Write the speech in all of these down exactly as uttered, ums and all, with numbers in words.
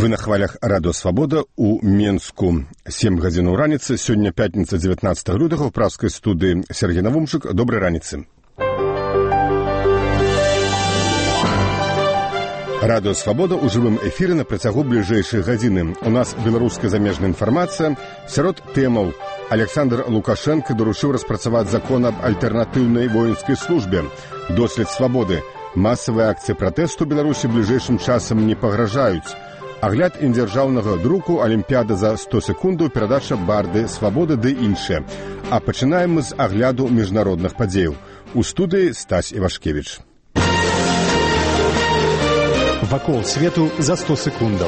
Вы на хвалях радыё «Свабода» у Менску. сем гадзінаў раніцы. Сёння пятніца, дзевятнаццатага лютага, ў пражскай студыі Сергей Навумчык. Добрай раніцы. Радыё «Свабода» ў жывым эфіры на працягу бліжэйшай гадзіны. У нас беларуская замежная інфармацыя. Сярод тэмаў Александр Лукашенко даручыў распрацаваць закон аб альтэрнатыўнай воінскай службе. Дослед «Свабоды». Масавыя акцыі пратэсту Беларусі бліжэйшым часам не пагражаюць. Агляд індзяржаўнага друку, Алімпіяда за сто секундаў, перадача барды, свабоды ды іншае. А пачынаем мы з агляду міжнародных падзеяў. У студыі Стась Івашкевіч. Вакол свету за сто секундаў.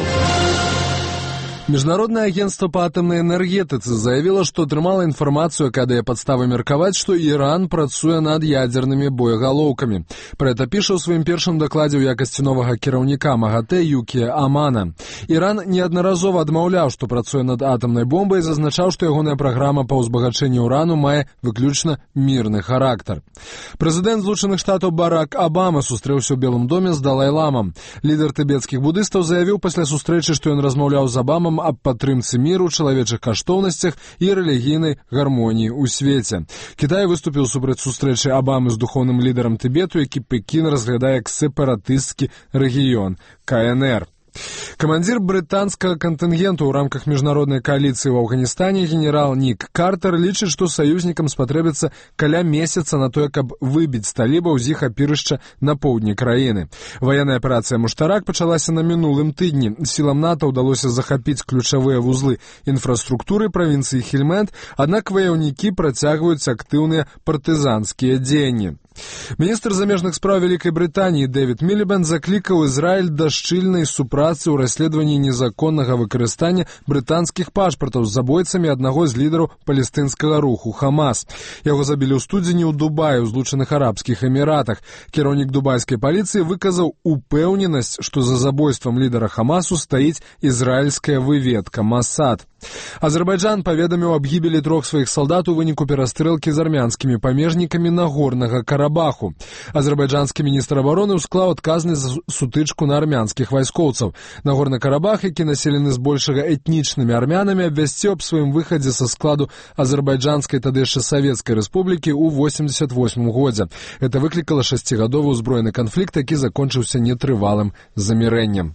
Международное агентство по атомной энергетицы заявило, что атрымала информацию, якая дае падставы меркаваць, что Иран працуе над ядерными боеголовками. Про это піша ў сваім першым дакладзе ў якасці новага кіраўніка МАГАТЭ Юкія Амана. Иран неаднаразова адмаўляў, што працуе над атомнай бомбай, і зазначаў, што ягоная праграма па ўзбагачэнні ўрану мае выключна мірны характар. Прэзідэнт Злучаных Штатаў Барак Абама сустрэўся ў Белым доме з Далай-ламам. Лідар тыбецкіх будыстаў заявіў пасля сустрэчы, што ён размаўляў з Абамам аб падтрымцы міру, чалавечых каштоўнасцях і рэлігійнай гармоніі ў свеце. Кітай выступіў супраць сустрэчы Абамы з духоўным лідарам Тыбету, які Пекін разглядае як сепаратысцкі рэгіён КНР. Камандзір брытанскага кантынгенту ў рамках міжнароднай кааліцыі ў Афганістане генерал Нік Картер лічыць, што саюзнікам спатрэбіцца каля месяца на тое, каб выбіць талібаў з іх апірышча на поўдні краіны. Ваенная аперацыя «Муштарак» пачалася на мінулым тыдні. Сілам НАТО ўдалося захапіць ключавыя вузлы інфраструктуры правінцыі Хельмэнд, аднак ваяўнікі працягваюць актыўныя партызанскія дзеянні. Міністр замежных спраў Вялікай Брытаніі Дэвід Мілібэнд заклікаў Ізраіль да шчыльнай супрацы ў расследаванні незаконнага выкарыстання брытанскіх пашпартаў з забойцамі аднаго з лідараў палестынскага руху Хамас. Яго забілі ў студзені ў Дубаі, у Злучаных Арабскіх Эміратах. Кіраўнік дубайскай паліцыі выказаў упэўненасць, што за забойствам лідара Хамасу стаіць ізраільская выведка Масад. Азербайджан паведаміў аб гібелі трох сваіх салдат у выніку перастрэлкі з армянскімі памежнікамі Нагорнага Карабаху. Азербайджанскі міністр абароны ўсклаў адказнасць за сутычку на армянскіх вайскоўцаў. Нагорны Карабах, які населены збольшага этнічнымі армянамі, абвясціў аб сваім выхадзе са складу азербайджанскай тады яшчэ савецкай рэспублікі ў восемьдесят восьмым годзе. Это выклікала шасцігадовы ўзброены канфлікт, які закончыўся нетрывалым замірэннем.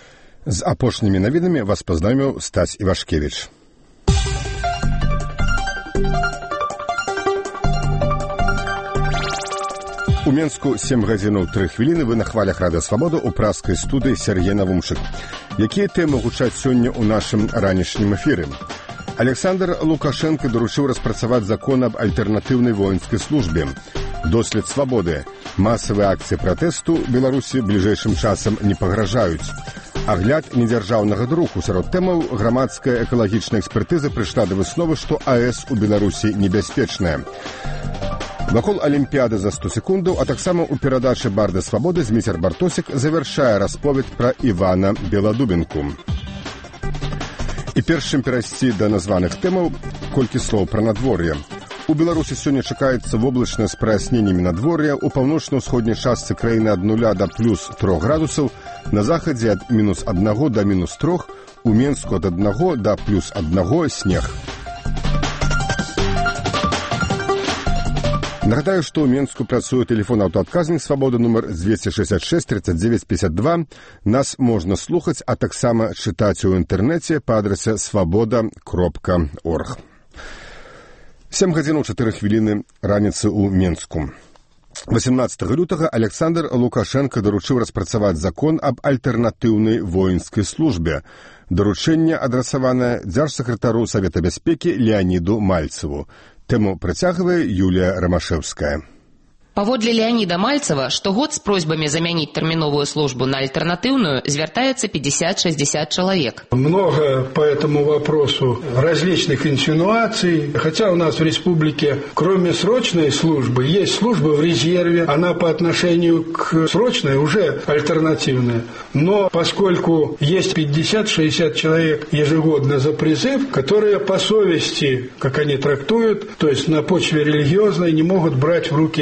З апошнімі навінамі вас пазнаёміў Стась Івашкевіч. У Менску сем гадзінаў тры хвіліны. Вы на хвалях радыё «Свабода» у пражскай студыі Сергей Навумчык. Якія тэмы гучаць сёння ў нашым ранішнім эфіры? Александр Лукашенко даручыў распрацаваць закон аб альтэрнатыўнай воінскай службе. Дослед «Свабоды». Масавыя акцыі пратэсту Беларусі бліжэйшым часам не пагражаюць. Агляд недзяржаўнага друку. Сярод тэмаў грамадская экалагічная экспертыза прыйшла да высновы, што АЭС у Беларусі небяспечная. Вакол Алімпіяды за сто секундаў, а таксама ў перадачы барды свабоды Зміцер Бартосік завяршае расповед пра Івана Беладубінку. І першым перайсці да названых тэмаў колькі слоў пра надвор'е. У Беларусі сёння чакаецца воблачнае з праясненнямі надвор'я, у паўночна-ўсходняй частцы краіны ад нуля да плюс трох градусаў, на захадзе ад мінус аднаго да мінус трох, у Менску ад аднаго да плюс аднаго снег. Нагадаю, што ў Менску працуе тэлефон аўтаадказнік «Свабода» нумар двести шестьдесят шесть тридцать девять пятьдесят два. Нас можна слухаць, а таксама чытаць у інтэрнэце па адрасе свабода кропка орг. сем гадзінаў чатыры хвіліны раніцы ў Менску. восемнадцатага лютага Александр Лукашенко даручыў распрацаваць закон аб альтэрнатыўнай воінскай службе. Даручэнне адрасаванае дзяржсакратару Савета бяспекі Леаніду Мальцеву. Тэму працягвае Юлія Рамашэўская. Паводле Леонида Мальцева, штогод с просьбами заменить терминовую службу на альтернативную звертается пятьдесят-шестьдесят человек. Много по этому вопросу различных инсинуаций. Хотя у нас в республике, кроме срочной службы, есть служба в резерве. Она по отношению к срочной уже альтернативная. Но поскольку есть пятьдесят-шестьдесят человек ежегодно за призыв, которые по совести, как они трактуют, то есть на почве религиозной, не могут брать в руки оружие.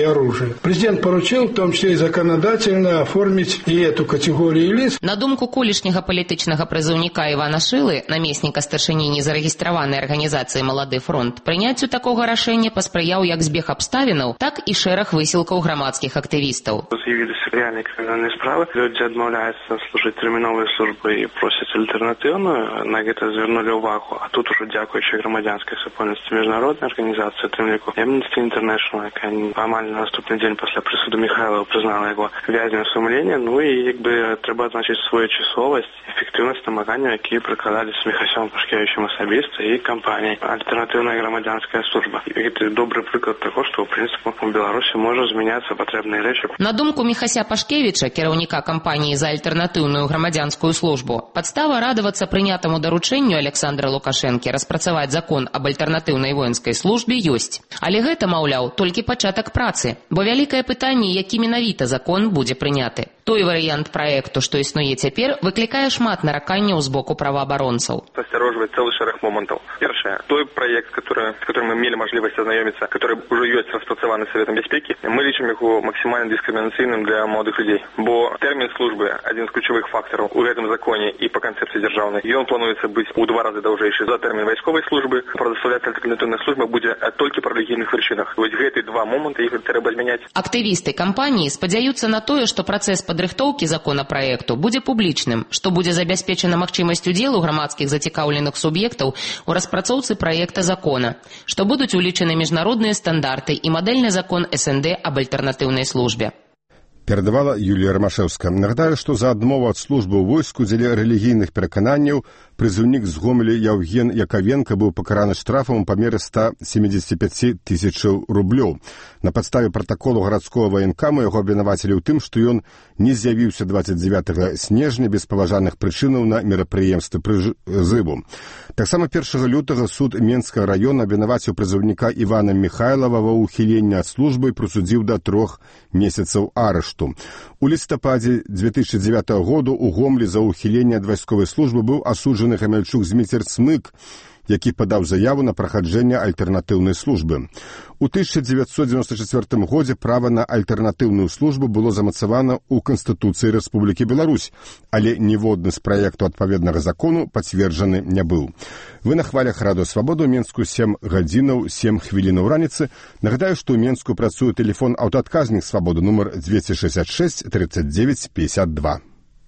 же. Президент поручил, в том числе и законодательно, оформить и эту категорию лиц. На думку колішняга палітычнага прызыўніка Івана Шылы, намесніка старшыні незарэгістраванай арганізацыі «Малады фронт», прыняццю такога рашэння паспрыяў як збег абставінаў, так і шэраг высілкаў грамадскіх актывістаў. З'явіліся рэальныя крымінальныя справы. Людзі адмаўляюцца служыць тэрміновай службы і просяць альтэрнатыўную. На гэта звярнулі ўвагу. А тут ужо дзякуючы грамадзянскай супольнасці міжнароднай арганізацыі, тым ліку Amnesty International, якая амаль на наступны дзень пасля прысуду Михайлова прызнала яго вязнем сумлення. Ну і як бы трэба адзначыць своечасовасць, эфектыўнасць намаганняў, якія прыкладаліся Міхасём Пашкевічам асабіста і кампаніяй альтэрнатыўная грамадзянская служба. І гэта добры прыклад таго, што ў прынцыпе у Беларусі можа змяняцца патрэбныя рэчы. На думку Міхася Пашкевіча, кіраўніка кампаніі за альтэрнатыўную грамадзянскую службу, падстава радавацца прынятаму даручэнню Александра Лукашэнкі распрацаваць закон аб альтэрнатыўнай воінскай службе ёсць. Але гэта, маўляў, толькі пачатак працы, бо вялікае пытанне, які менавіта закон будзе прыняты. Той варыянт праекту, што існуе цяпер, выклікае шмат нараканняў з боку праваабаронцаў. Насцярожвае цэлы шэраг момантаў. Першае, той праект, который, с которым мы мелі мажлівасць азнаёміцца, который уже ёсць распрацаваны Советом бяспекі, мы лічым яго максімальна дыскрымінацыйным для маладых людзей. Бо тэрмін службы адзін з ключавых фактараў у гэтым законе і па канцэпцыі дзяржаўнай. Ён плануецца быць у два разы даўжэйшы за тэрмін вайсковай службы. Прадастаўляцца альтэрнатыўная служба будзе толькі па рэлігійных прычынах. Вось гэты два моманты іх трэба змяняць. Актывісты кампаніі спадзяюцца на тое, што працэс падрыхтоўкі законапраекту будзе публічным, што будзе забяспечана магчымасць удзелу грамадскіх зацікаўленых суб'ектаў у распрацоўцы праекта закона, што будуць улічаны міжнародныя стандарты і мадэльны закон эс эн дэ аб альтэрнатыўнай службе. Перадавала Юлія Рамашэўская. Нагадаю, што за адмову ад службы ў войску дзеля рэлігійных перакананняў прызыўнік з Гомеля Яўген Якавенка быў пакараны штрафам у памеры ста семдзесят пяць тысячаў рублёў. На падставе пратаколу гарадскога ваенкама яго абвінавацілі ў тым, што ён не з'явіўся дваццаць дзевятага снежня без паважаных прычынаў на мерапрыемстве прызыву. Таксама першага лютага суд Менскага раёна абвінаваціў прызыўніка Івана Михайлова ва ўхіленні ад службы і прысудзіў да трох месяцаў арышту. У лістападзе две тысячи дзевятага году ў Гомлі за ўхіленне ад вайсковай службы быў асуджаны Гамяльчук Зміцер Цмык, які падаў заяву на праходжэнне альтэрнатыўнай службы. У тысяча дзевяцьсот дзевяносто чацвёртым годзе права на альтэрнатыўную службу было замацавана ў Канстытуцыі Рэспублікі Беларусь, але ніводны з праекту адпаведнага закону пацверджаны не быў. Вы на хвалях Радыё Свабода ў Менску сем гадзінаў сем хвілінаў раніцы. Нагадаю, што ў Менску працуе тэлефон аўтаадказнік Свабоды нумар двести шестьдесят шесть тридцать девять пятьдесят два.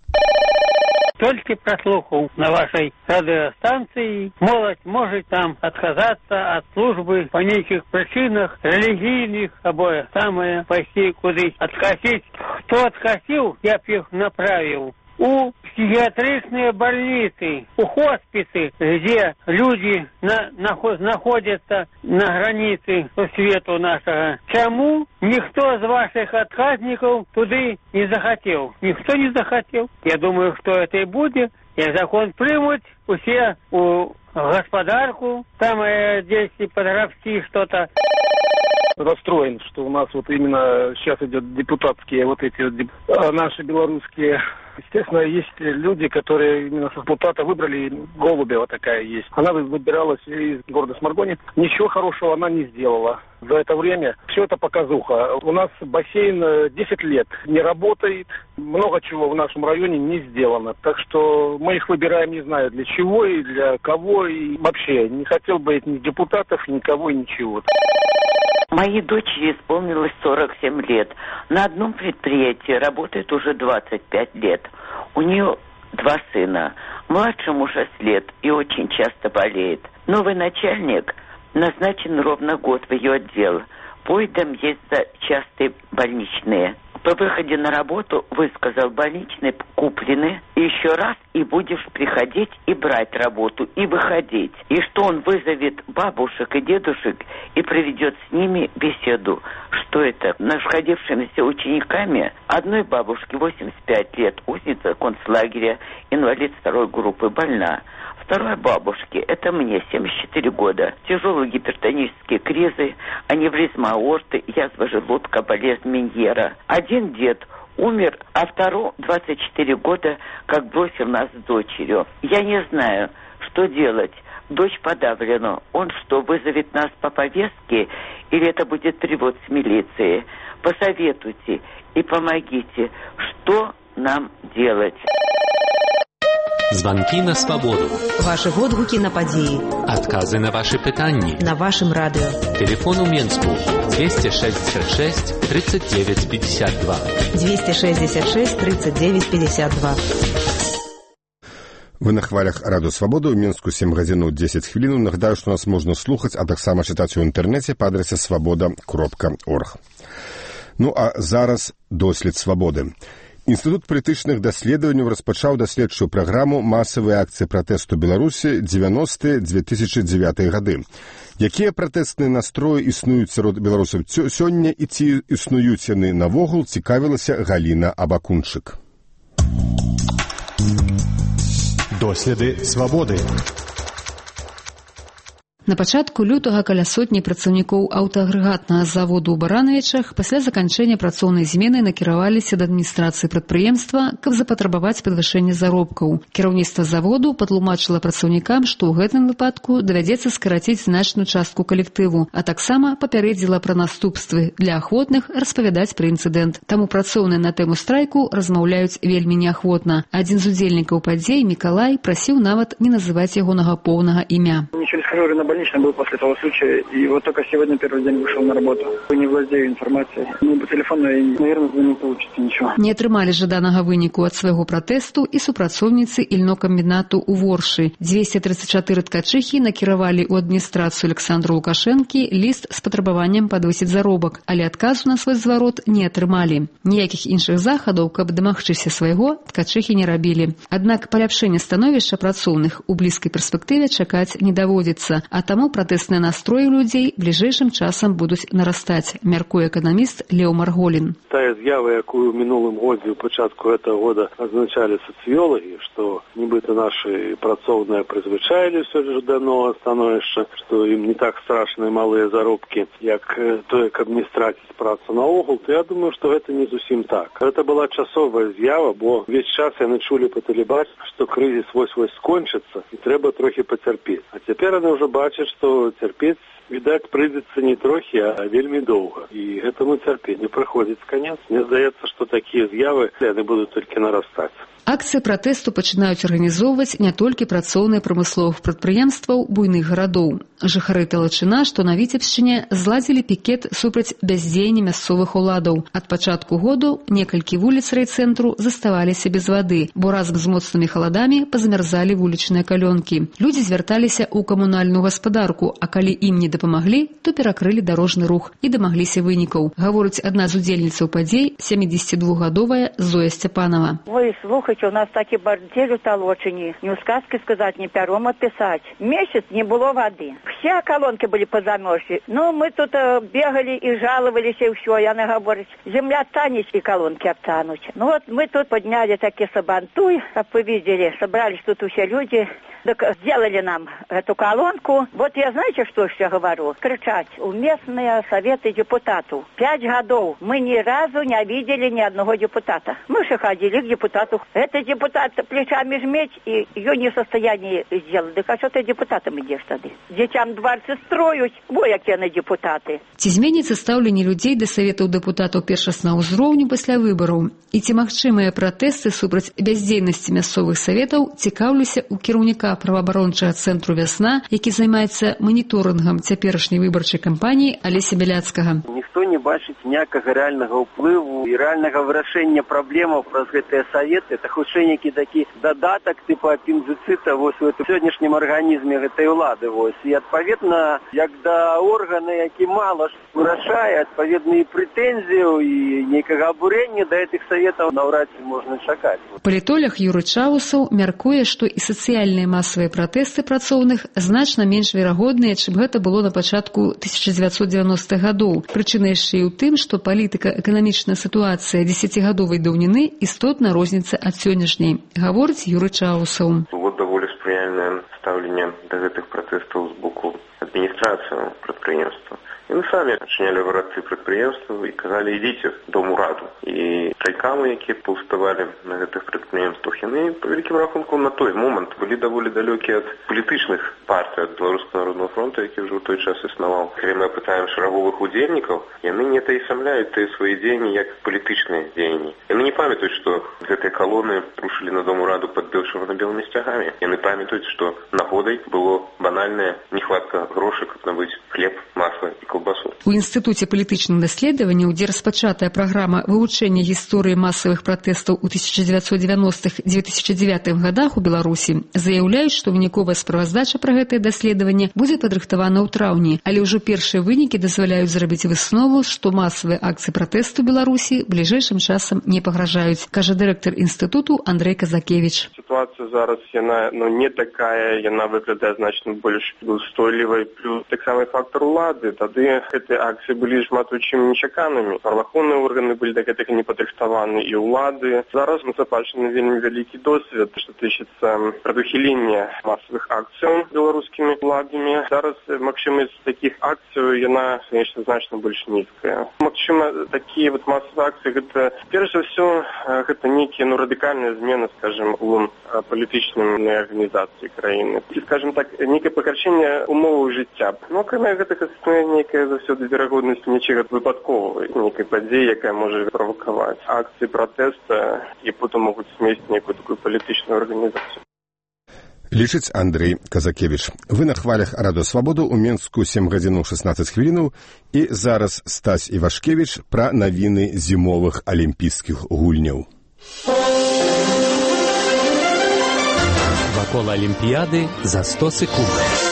Толькі праслухаў на вашай радыёстанцыі, моладзь можа там адказацца ад службы па нейкіх прычынах рэлігійных, або самае пайсці кудысь адкасіць. Хто адкасіў, я б іх направіў у психиатричные больницы, у хосписы, где люди на, наход, находятся на границе свету нашего. Чему никто из ваших отказников туды не захотел? Никто не захотел. Я думаю, что это и будет. И закон примут, все у господарку, там э, здесь и подграбти что-то. Расстроен, что у нас вот именно сейчас идет депутатские вот эти вот деп... наши белорусские. Естественно, есть люди, которые именно со депутата выбрали, Голубева такая есть. Она выбиралась из города Сморгоне. Ничего хорошего она не сделала за это время. Все это показуха. У нас бассейн десять лет не работает. Много чего в нашем районе не сделано. Так что мы их выбираем, не знаю для чего и для кого. И вообще не хотел бы ни депутатов, никого и ничего. Моей дочери исполнилось сорок семь лет. На одном предприятии работает уже двадцать пять лет. У нее два сына. Младшему шесть лет и очень часто болеет. Новый начальник назначен ровно год в ее отдел. Поездом ездят частые больничные. По выходе на работу высказал: больничные куплены, и еще раз и будешь приходить и брать работу, и выходить. И что он вызовет бабушек и дедушек и проведет с ними беседу. Что это? Находившимися учениками одной бабушке восемьдесят пять лет, узница концлагеря, инвалид второй группы, больна. Второй бабушке, это мне, семьдесят четыре года, тяжелые гипертонические кризы, аневризма аорты, язва желудка, болезнь Меньера. Один дед умер, а второй двадцать четыре года, как бросил нас с дочерью. Я не знаю, что делать. дочь подавлена. Он что, вызовет нас по повестке или это будет перевод с милиции? Посоветуйте и помогите, что нам делать. Звонки на свободу. Ваши водгуки на події. Отказы на ваши питания. На вашем радио. Телефон у Менску двести шестьдесят шесть тридцать девять пятьдесят два. двести шестьдесят шесть тридцать девять пятьдесят два. Вы на хвалях Радио Свобода. У Минску семь гадзінаў дзесяць хвілінаў. Нагадаю, што нас можна слухаць, а таксама чытаць у інтэрнэце па адрасе свабода кропка орг. Ну а зараз дослед свабоды. Інстытут палітычных даследаванняў распачаў даследчую праграму «Масавыя акцыі пратэсту Беларусі дзевяностыя - две тысячи девятыя гады». Якія пратэстныя настроі існуюць сярод беларусаў сёння і ці існуюць яны навогул, цікавілася Галіна Абакунчык. Доследы свабоды. На пачатку лютага каля сотні працаўнікоў аўтаагрэгатнага заводу ў Баранавічах пасля заканчэння працоўнай змены накіраваліся да адміністрацыі прадпрыемства, каб запатрабаваць падвышэнне заробкаў. Кіраўніцтва заводу патлумачыла працаўнікам, што ў гэтым выпадку давядзецца скараціць значную частку калектыву, а таксама папярэдзіла пра наступствы для ахвотных распавядаць пра інцыдэнт. Таму працоўныя на тэму страйку размаўляюць вельмі неахвотна. Адзін з удзельнікаў падзей, Мікалай, прасіў нават не называць ягонага поўнага імя. Больничный был после того случая, и вот только сегодня первый день вышел на работу. Не владею информацией. Ну, по телефону, наверное, не получится ничего. Не атрымалі жаданага выніку ад свайго пратэсту і супрацоўніцы ільнокамбінату ў Воршы. двести тридцать четыре ткачыхі накіравалі ў адміністрацыю Александру Лукашэнкі ліст з патрабаваннем падвысіць заробак, але адказу на свой зварот не атрымалі. Ніякіх іншых захадаў, каб дамагчыся свайго, ткачыхі не рабілі. Аднак паляпшэння становішча працоўных у блізкай перспектыве чакаць не даводзіцца, а таму пратэсныя настроі людзей бліжэйшым часам будуць нарастаць, мяркуе эканаміст Лео Марголін. Тая з'ява, якую ў мінулым годзе, у пачатку гэтага года азначалі сацыёлагі, што нібыта нашы працоўныя прызвычаілі ўсё ж да новага становішча, што ім не так страшны малыя заробкі, як тое, каб не страціць працу наогул, то я думаю, што гэта не зусім так. Гэта была часовая з'ява, бо увесь час яны чулі па тэлебачанні, што крызіс вось-вось скончыцца і трэба трохі пацярпець. А цяпер яны ўжо бачаць, што цярпець, відаць, прыйдзецца не трохі, а вельмі доўга. І гэтаму цярпенню прыходзіць канец. Мне здаецца, што такія з'явы яны будуць толькі нарастаць. Акцыі пратэсту пачынаюць арганізоўваць не толькі працоўныя прамысловых прадпрыемстваў буйных гарадоў. Жыхары Талачына, што на Віцебшчыне, зладзілі пікет супраць бяздзеяння мясцовых уладаў. Ад пачатку году некалькі вуліц райцэнтру заставаліся без вады, бо разам з моцнымі халадамі пазамярзалі вулічныя калёнкі. Людзі звярталіся ў камунальную гаспадарку, а калі ім не дапамаглі, то перакрылі дарожны рух і дамагліся вынікаў. Гаворыць адна з удзельніцаў падзей, сямідзесятидвухгадовая Зоя Сцяпанова. Вы слухайте, у нас такі бардзель у Талочыне. Не ў сказкі сказаць, не пяром адпісаць. Месяц не было вады. Все колонки были позамерзли. Ну, мы тут э, бегали и жаловались, и все. И она говорит, земля танет, и колонки оттанут. Ну, вот мы тут подняли такие сабантуй, как вы видели. Собрались тут все люди. Так сделали нам эту колонку. Вот я, знаете, что еще говорю? Кричать у местные советы депутатов. Пять годов мы ни разу не видели ни одного депутата. Мы же ходили к депутату. Это депутат плечами жметь, и ее не в состоянии сделать. Так а что ты депутатам идешь тогда? Детям дворцы строють, бо які на депутаты. Ці зменіцца стаўленне людзей да саветаў дэпутатаў першаснага ўзроўню пасля выбараў? І ці магчымыя пратэсты супраць бяздзейнасці мясцовых саветаў, цікаўлюся ў кіраўніка праваабарончага цэнтру «Вясна», які займаецца маніторынгам цяперашняй выбарчай кампаніі Алеся Бяляцкага. Ніхто не бачыць ніякага рэальнага ўплыву і рэальнага вырашэння праблемаў праз гэтыя саветы. Это хутчэй нейкі такі дадатак типа апендыцыта вось у сённяшнім арганізме гэтай улады. Вось. І адпаведна, як да органа, які мала вырашае, адпаведна і прэтэнзію і нейкага абурэння да гэтых саветаў наўрад ці можна чакаць. Палітолог Юры Чаусаў мяркуе, што і сацыяльныя масавыя пратэсты працоўных значна менш верагодныя, чым гэта было на пачатку тысяча дзевяцьсот дзевяностых гадоў. Прычына яшчэ і ў тым, што палітыка-эканамічная сітуацыя дзесяцігадовай даўніны істотна розніцца ад сённяшняй, гаворыць Юры Чаусаў. Вот даволі спрыяльнае стаўленне да гэтых пратэстаў з боку адміністрацыі прадпрыемства. Яны самі адчынялі вараты прадпрыемстваў і казалі, ідзіце дом ураду. І страйкамы, якія паўставалі на гэтых прадпрыемствах, яны, па вялікім рахунку, на той момант былі даволі далёкія ад палітычных партыя ад Беларускага народнага фронта, які ўжо ў той час існаваў. Калі мы апытаем шараговых удзельнікаў, яны не атаясамляюць тыя свае дзеянні як палітычныя дзеянні. Яны не памятаюць, што гэтыя калоны рушылі на дом ураду пад чырвона-белымі сцягамі. Яны памятаюць, што нагодай было банальная нехватка грошай, каб набыць хлеб, масла і каўбасу. У Інстытуце палітычных даследаванняў, дзе распачатая праграма вывучэння гісторыі масавых пратэстаў у тысяча дзевяцьсот дзевяностых - две тысячи девятых годах у Беларусі, заяўляюць, што выніковая справаздача пра гэтае даследаванне будзе падрыхтавана ў траўні, але ўжо першыя вынікі дазваляюць зрабіць выснову, што масавыя акцыі пратэсту Беларусі бліжэйшым часам не пагражаюць, кажа дырэктар інстытуту Андрэй Казакевіч. Ситуація зараз яна ну не такая, яна выглядае значна больш устойлівай, плюс таксама фактор улады. Тады гэтыя акцыі былі шмат у чым нечаканымі. Праваахоўныя органы былі да гэтага не падрыхтаваны і ўлады. Зараз мы запачаны вельмі вялікі досвед, што тычыцца прадухілення масавых акцыяў беларускімі уладамі. Зараз магчымасць такіх акцый яна, конечно, значна больш нізкая. Магчыма, такія вот масавыя акцыі гэта перш за ўсё гэта нейкія ну радыкальныя змены, скажем, у палітычным арганізацыі краіны. І, скажем так, некае пагаршэнне умоваў жыцця. Ну, акрамя гэтага існуе некая заўсёды верагоднасць нечага выпадковай, некай падзеі, якая можа правакаваць акцыі пратэста і потым могуць змесціць некую такую палітычную арганізацыю. Лічыць Андрэй Казакевіч. Вы на хвалях Радыё Свабода ў Менску сем гадзінаў шаснаццаць хвілінаў і зараз Стась Івашкевіч пра навіны зімовых алімпійскіх гульняў. Вакол Алімпіяды за сто секунд.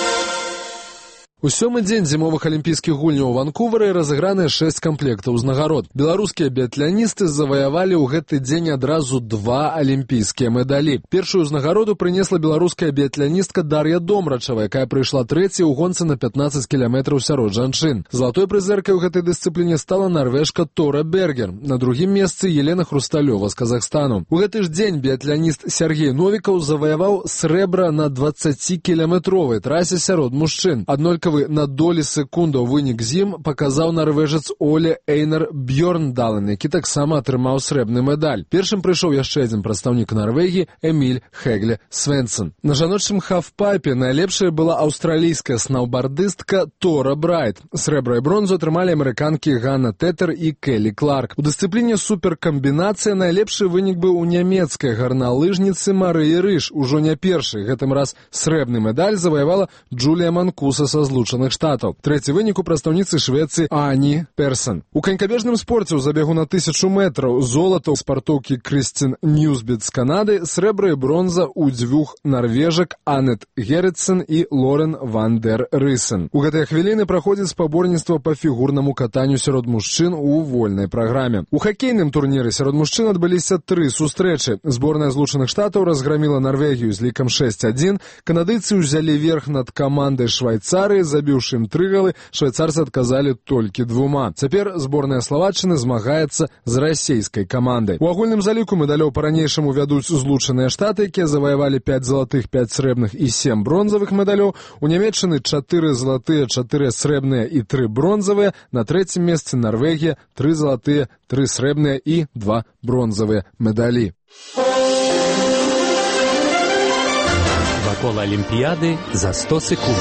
У сёмы дзень зімовых алімпійскіх гульняў у Ванкувары разыграныя шэсць камплектаў узнагарод. Беларускія біятланісты заваявалі ў гэты дзень адразу два алімпійскія медалі. Першую узнагароду прынесла беларуская біятланістка Дар'я Домрачава, якая прыйшла трэцяй у гонцы на пятнаццаць кіламетраў сярод жанчын. Залатой прызэркай у гэтай дысцыпліне стала нарвежка Тора Бергер. На другім месцы Елена Хрусталёва з Казахстану. У гэты ж дзень біятланіст Сергей Новікаў заваяваў срэбра на дваццацікіламетровай трасе сярод мужчын. Аднолькавы на долі секундаў вынік з ім паказаў нарвежец Оле Эйнар Бьёрндален, які таксама атрымаў срэбны медаль. Першым прыйшоў яшчэ адзін прадстаўнік Нарвегіі Эміль Хегле Свенсен. На жаночым хафпайпе найлепшая была аўстралійская сноўбардыстка Тора Брайт. Срэбра і бронзу атрымалі амерыканкі Ганна Тетер і Келлі Кларк. У дысцыпліне суперкамбінацыя найлепшы вынік быў у нямецкай гарналыжніцы Марыі Рыш, ужо не першы. Гэтым раз срэбны медаль заваявала Джулія Манкуса са Злучаных Штатаў. Трэці вынік у прадстаўніцы Швецыі Ані Персон. У канькабежным спорце ў забегу на тысячу метраў золата ў спартоўкі Крыстин Ньюсбет з Канады, срэбра і бронза ў дзвюх нарвежак Анет Герритсен і Лорен Ван дер Рысен. У гэтыя хвіліны праходзіць спаборніцтва па фігурнаму катанню сярод мужчын у вольнай праграме. У хакейным турніры сярод мужчын адбыліся тры сустрэчы. Зборная Злучаных Штатаў разграміла Нарвегію з лікам шэсць адзін, канадыйцы ўзялі верх над камандай Швайцарыі, забіўшы ім тры галы, швайцарцы адказалі толькі двума. Цяпер зборная Славаччыны змагаецца з расейскай камандай. У агульным заліку медалёў па-ранейшаму вядуць Злучаныя Штаты, якія заваявалі пяць залатых, пяць срэбных і сем бронзавых медалёў. У Нямецчыны чатыры залатыя, чатыры срэбныя і тры бронзавыя. На трэцім месцы Нарвегія, тры залатыя, тры срэбныя і два бронзавыя медалі. Вакол Алімпіяды за сто секунд.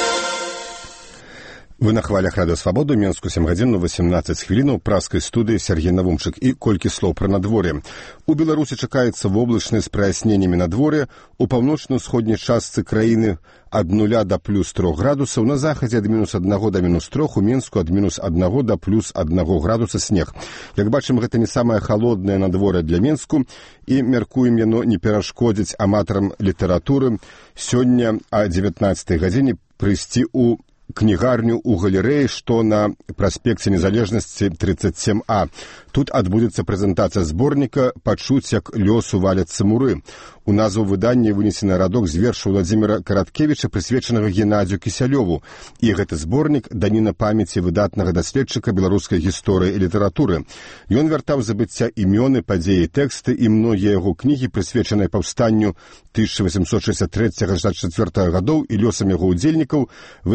Вы на хвалях Радыё Свабода, Менску сем гадзін васемнаццаць хвілінаў, праскай студыі Сергей Навумчык і колькі слоў пра надвор'е. У Беларусі чакаецца воблачнае з праясненнямі надвор'я, у паўночна-ўсходняй частцы краіны ад нуля да плюс трох градусаў, на захадзе ад мінус аднаго да мінус трох, у Менску ад мінус аднаго да плюс аднаго градуса снег. Як бачым, гэта не самае халоднае надвор'е для Менску, і мяркуем, яно не перашкодзіць аматарам літаратуры сёння а дзевятнаццатай гадзіне прыйсці ў кнігарню ў галерэі, што на праспекце Незалежнасці тридцать семь А. Тут адбудзецца прэзентацыя зборніка «Пачуць, як лёсу валяцца муры». У назву выдання вынесены радок з вершу Владзіміра Караткевіча, прысвечанага Геннадзію Кісялёву. І гэты зборнік даніна памяці выдатнага даследчыка беларускай гісторыі і літаратуры. Ён вяртаў забыцця імёны, падзеі, тэксты і многія яго кнігі, прысвечаныя паўстанню тысяча восемьсот шестьдесят третьего — шестьдесят четвёртого гадоў і лёсам яго ўдзельнікаў, вызначэнню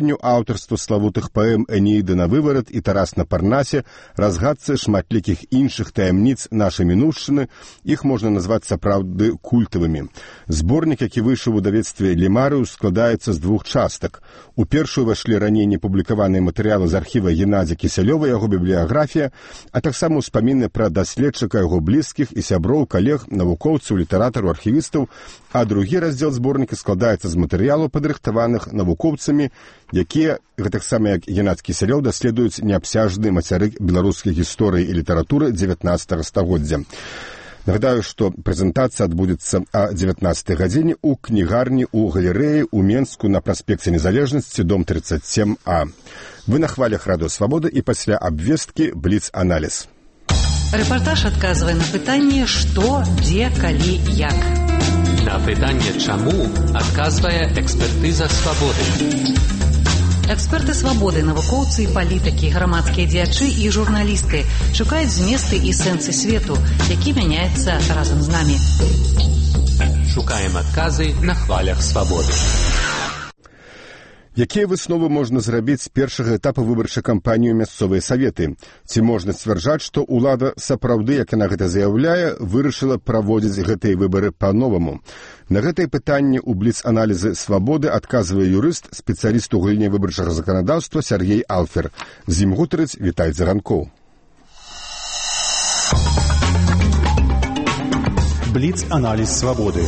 выкананню аўтарства славутых паэм «Энеіда на выварат» і «Тарас на Парнасе», разгадцы шматлікіх іншых таямніц нашай мінуўшчыны, іх можна назваць сапраўды культавымі. Зборнік, які выйшаў у выдавецтве «Лімарыус», складаецца з двух частак. У першую ўвайшлі раней непублікаваныя матэрыялы з архіва Геннадзя Кісялёва, яго бібліяграфія, а таксама ўспаміны пра даследчыка, яго блізкіх і сяброў, калег, навукоўцаў, літаратараў, архівістаў, а другі раздзел зборніка складаецца з матэрыялаў, падрыхтаваных навукоўцамі, якія, гэтаксама як Геннадзь Кісялёў, даследуюць неабсяжны мацярык беларускай гісторыі і літаратуры дзевятнаццатага стагоддзя. Нагадаю, што прэзентацыя адбудзецца о дзевятнаццатай гадзіне ў кнігарні ў галерэі ў Менску на праспекце Незалежнасці, дом тридцать семь А. Вы на хвалях Радыё Свабода і пасля абвесткі бліц-аналіз. Рэпартаж адказвае на пытанне «Што, дзе, калі, як». На пытанне «Чаму» адказвае экспертыза «Свабоды». Эксперты «Свабоды», навукоўцы і палітыкі, грамадскія дзеячы і журналісты шукаюць зместы і сэнсы свету, які мяняецца разам з намі. Шукаем адказы на хвалях «Свабоды». Якія высновы можна зрабіць з першага этапа выбарчай кампаніі ў мясцовыя саветы? Ці можна сцвярджаць, што ўлада сапраўды, як яна гэта заяўляе, вырашыла праводзіць гэтыя выбары па-новаму? На гэтае пытанне ў бліц-аналізы «Свабоды» адказвае юрыст, спецыяліст у галіне выбарчага заканадаўства Сергей Алфер. З ім гутарыць Вітай Заранкоў. Бліц-аналіз «Свабоды».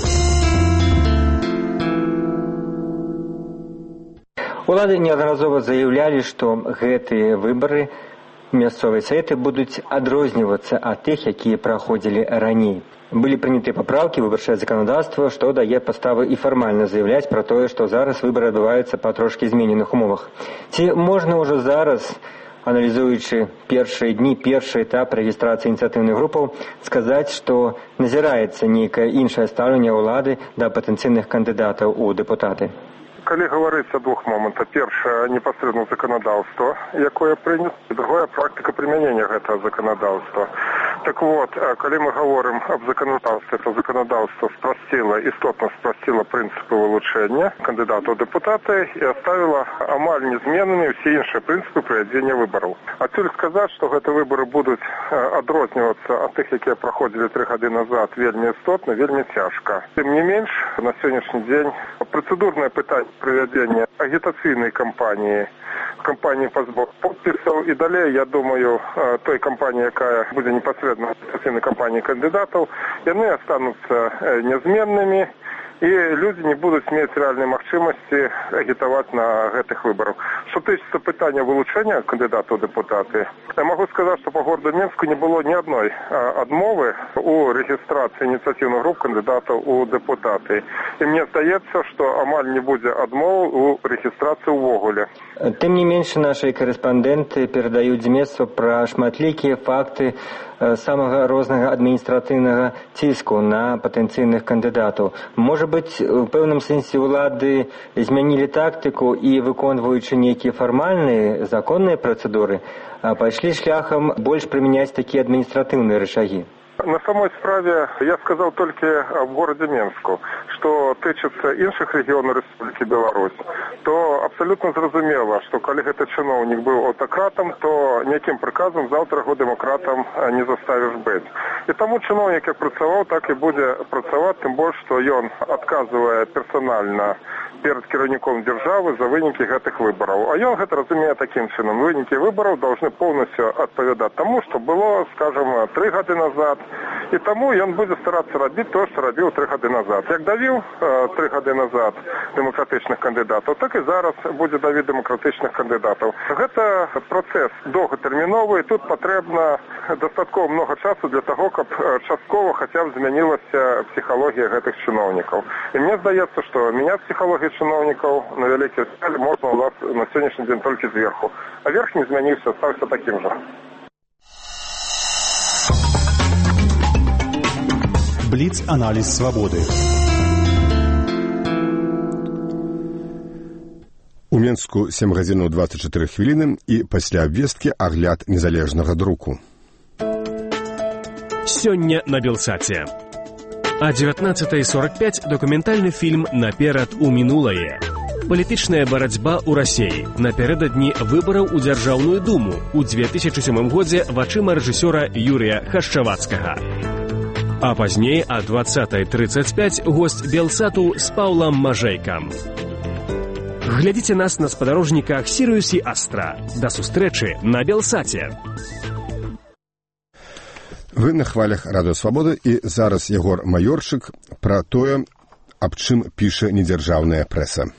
Улады неаднаразова заявлялі, што гэтыя выбары мясцовыя саветы будуць адрознівацца ад тых, якія праходзілі раней. Былі прыняты папраўкі выбарчае заканадаўства, што дае падставы і фармальна заяўляць пра тое, што зараз выбары адбываюцца па трошкі змененых умовах. Ці можна ўжо зараз, аналізуючы першыя дні, першы этап рэгістрацыі ініцыятыўных групаў, сказаць, што назіраецца нейкае іншае стаўленне ўлады да патэнцыйных кандыдатаў у дэпутаты? Калі гаварыць о двух момантах. Першае, непасрэдна заканадаўства, якое прынята, і другое, практыка прымянення гэтага заканадаўства. Так вот, калі мы говорим об законодавстве, то законодавство спростило, істотно спростило принципы вылучения кандидата в депутаты и оставило амаль незменными все іншие принципы проведения выборов. Отсюда сказать, что эти выборы будут адрозниваться от тех, которые проходили три года назад, вельми істотно, вельми тяжко. Тем не меньше, на сегодняшний день процедурное питание проведения агитационной кампании, кампании по сбору подписов и далее, я думаю, той кампании, якая будет непосредственно агитационной кампании кандидатов, они останутся незменными, и люди не будут иметь реальной махчимости агитовать на этих выборах. Что тычется питания вылучения кандидата в депутаты, я могу сказать, что по городу Минску не было ни одной отмовы у регистрации инициативных групп кандидатов у депутаты. И мне здаецца, что амаль не будет отмовы у регистрации увогуле. Тем не меньше, наши корреспонденты передают зместу про шматлікія факты самага рознага адміністратыўнага ціску на патэнцыйных кандыдатаў. Можа быць, у пэўным сэнсе ўлады змянілі тактыку і, выконваючы нейкія фармальныя законныя працэдуры, пайшлі шляхам больш прымяняць такія адміністратыўныя рычагі. На самой справе я сказал только в городе Минску, что тычется іншых регионов Республики Беларусь, то абсолютно зразумело, что коли этот чиновник был автократом, то неким приказом завтра его демократом не заставишь быть. И тому чиновник как працаваў, так и будет працаваць, тем больше, что он отказывая персонально перед кіраўніком державы за вынікі гэтых выборов. А ён гэта разумее таким чином. Вынікі выборов должны полностью отповедать тому, что было, скажем, три года назад. И тому он будет стараться робить то, что робил три года назад. Як давил э, три года назад демократичных кандидатов, так и зараз будет давить демократичных кандидатов. Это процесс довготерміновий. Тут потрібно достатково много часу для того, щоб частково хотя б змінилася психологія гэтых чиновников. И мне здається, что менять психологию чиновников на великий жаль можно у нас на сегодняшний день только сверху. А верх не изменился, остался таким же. Бліц-аналіз «Свабоды». У Менску сем гадзінаў дваццаць чатыры хвіліны і пасля абвесткі агляд незалежнага друку. Сёння на Белсаце. О девятнадцатой сорок пять документальный фильм «Наперад у мінулае». Палітычная барацьба ў Расіі. Напярэдадні выбараў у Дзяржаўную думу ў две тысячы сёмым годзе вачыма рэжысёра Юрія Хашчавацкага. А пазней о двадцатай тридцать пять гость Белсату з Паўлам Мажэйкам. Глядзіце нас на спадарожніках Сіриус і Астра. Да сустрэчы на Белсаце. Вы на хвалях Радыё Свабода, і зараз Ягор Маёрчык пра тое, аб чым піша недзяржаўная прэса.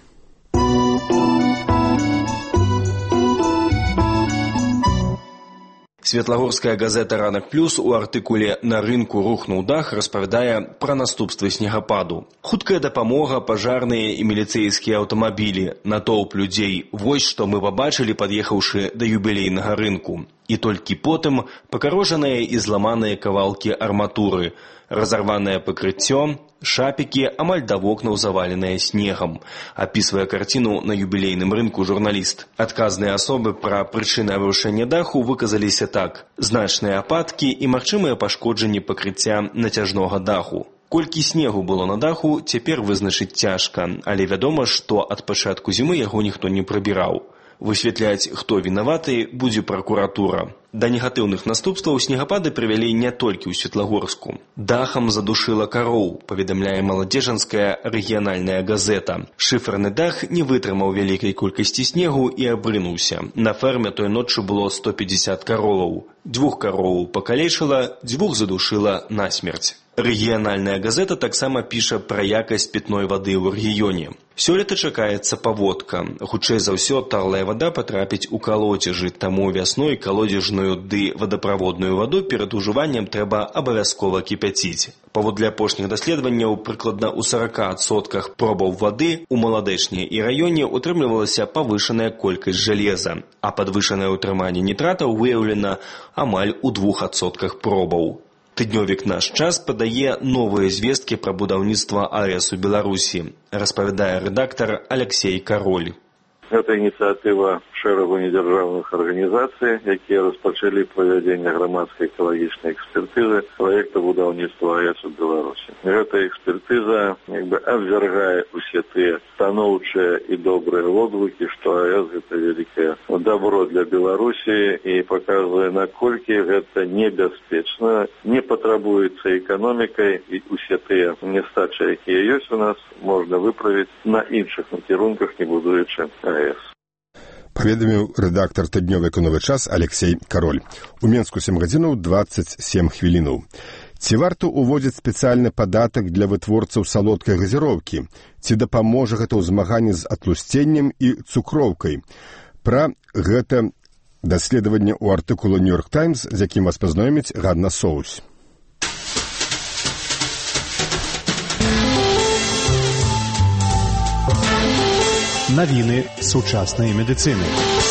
Светлагорская газета «Ранак плюс» у артыкуле «На рынку рухнуў дах» распавядае пра наступствы снегападу. Хуткая дапамога, пажарныя і міліцэйскія аўтамабілі, натоўп людзей. Вось што мы пабачылі, пад'ехаўшы да юбілейнага рынку. І толькі потым пакарожаныя і зламаныя кавалкі арматуры, разарванае пакрыццё, шапікі, амаль да вокнаў заваленыя снегам. Апісвае карціну на юбілейным рынку журналіст. Адказныя асобы пра прычыны абрушэння даху выказаліся так: значныя ападкі і магчымыя пашкоджанні пакрыцця нацяжнога даху. Колькі снегу было на даху, цяпер вызначыць цяжка, але вядома, што ад пачатку зімы яго ніхто не прыбіраў. Высвятляць, хто вінаваты, будзе пракуратура. Да негатыўных наступстваў снегапады прывялі не толькі ў Светлагорску. Дахам задушыла кароў, паведамляе маладзежанская рэгіянальная газета. Шыферны дах не вытрымаў вялікай колькасці снегу і абрынуўся. На ферме той ноччу было сто пятьдесят кароваў. Дзвюх кароваў пакалечыла, дзвюх задушыла насмерць. Рэгіянальная газета таксама піша пра якасць пітной вады ў рэгіёне. Сёлета чакаецца паводка. Хутчэй за ўсё, тарлая вада патрапіць у калодзежы, таму вясной калодзежную ды вадаправодную ваду перад ужываннем трэба абавязкова кіпяціць. Паводле апошніх даследаванняў, прыкладна ў сорока адсотках пробаў вады ў маладэчні і раёне утрымлівалася павышаная колькасць жалеза, а падвышанае ўтрыманне нітратаў выяўлена амаль у двух адсотках пробаў. Тыднёвік «Наш час» падае новыя звесткі пра будаўніцтва АЭС у Беларусі, распавядае рэдактар Алексей Кароль. Гэта ініцыятыва шэрагу недзяржаўных арганізацый, якія распачалі правядзенне грамадскай экалагічнай экспертызы праекта будаўніцтва АЭС у Беларусі. Гэта экспертыза як бы абвяргае усе тыя станоўчыя і добрыя водгукі, што АЭС гэта вялікае добро для Беларусі і паказвае, наколькі гэта небяспечна, не патрабуецца эканомікай, і усе тыя нестачы, якія ёсць у нас, можна выправіць на іншых накірунках, не будуючы АЭС. Паведаміў рэдактар тыднёвіка «Новы час» Алексей Кароль. У Менску сем гадзінаў дваццаць сем хвілінаў. Ці варта ўводзіць спецыяльны падатак для вытворцаў салодкай газіроўкі? Ці дапаможа гэта ў змаганні з атлусценнем і цукроўкай? Пра гэта даследаванне ў артыкулу «Нью-Йорк Таймс», з якім вас пазнаёміць Ганна Соус. Навіны сучаснай медыцыны.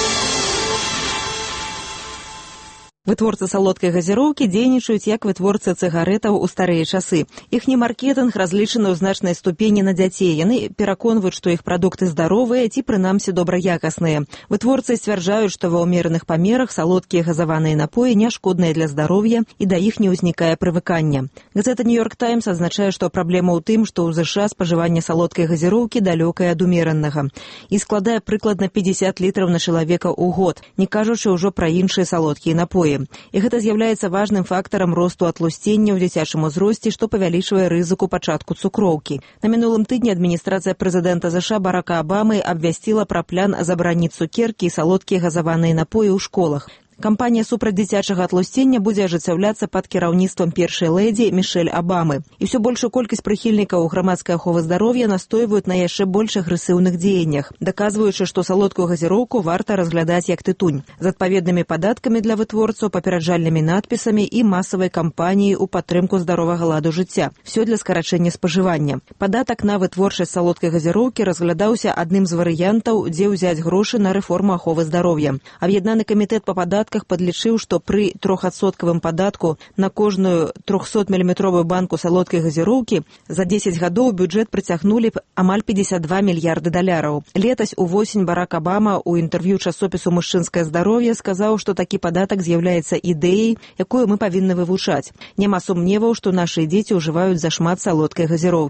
Вытворцы салодкай газіроўкі дзейнічаюць як вытворцы цыгарэтаў у старыя часы. Іхні маркетынг разлічаны ў значнай ступені на дзяцей. Яны пераконваюць, што іх прадукты здаровыя ці прынамсі добраякасныя. Вытворцы сцвярджаюць, што ва ўмераных памерах салодкія газаваныя напоі не шкодныя для здароўя і да іх не ўзнікае прывыкання. Газета «Нью-Йорк Таймс» адзначае, што праблема ў тым, што ў ЗША спажыванне салодкай газіроўкі далёкае ад умеранага і складае прыкладна пятьдесят літраў на чалавека ў год, не кажучы ўжо пра іншыя салодкія напоі. І гэта з'яўляецца важным фактарам росту атлусцення ў дзіцячым узросце, што павялічвае рызыку пачатку цукроўкі. На мінулым тыдні адміністрацыя прэзідэнта ЗША Барака Абамы абвясціла пра план забараніць цукеркі і салодкія газаваныя напоі ў школах. Кампанія супраць дзіцячага атлусцення будзе ажыццяўляцца пад кіраўніцтвам першай лэдзі Мішэль Абамы. І ўсё большую колькасць прыхільнікаў грамадскай аховы здароўя настойваюць на яшчэ больш агрэсіўных дзеяннях, даказваючы, што салодкую газіроўку варта разглядаць як тытунь, з адпаведнымі падаткамі для вытворцаў, папераджальнымі надпісамі і масавай кампаніяй у падтрымку здаровага ладу жыцця. Всё для скарачэння спажывання. Падатак на вытворчасць салодкай газіроўкі разглядаўся адным з варыянтаў, дзе ўзяць грошы на рэформу аховы здароўя. Аб'яднаны камітэт па падатках падлічыў, што пры трохадсоткавым падатку на кожную трохсотміліметровую банку салодкай газіроўкі за дзесяць гадоў бюджэт прыцягнулі б амаль пятьдесят два мільярды даляраў. Летась увосень Барак Абама ў інтэрв'ю часопісу «Мужчынскае здароўе» сказаў, што такі падатак з'яўляецца ідэяй, якую мы павінны вывучаць. Няма сумневаў, што нашы дзеці ўжываюць зашмат салодкай газіроўкі.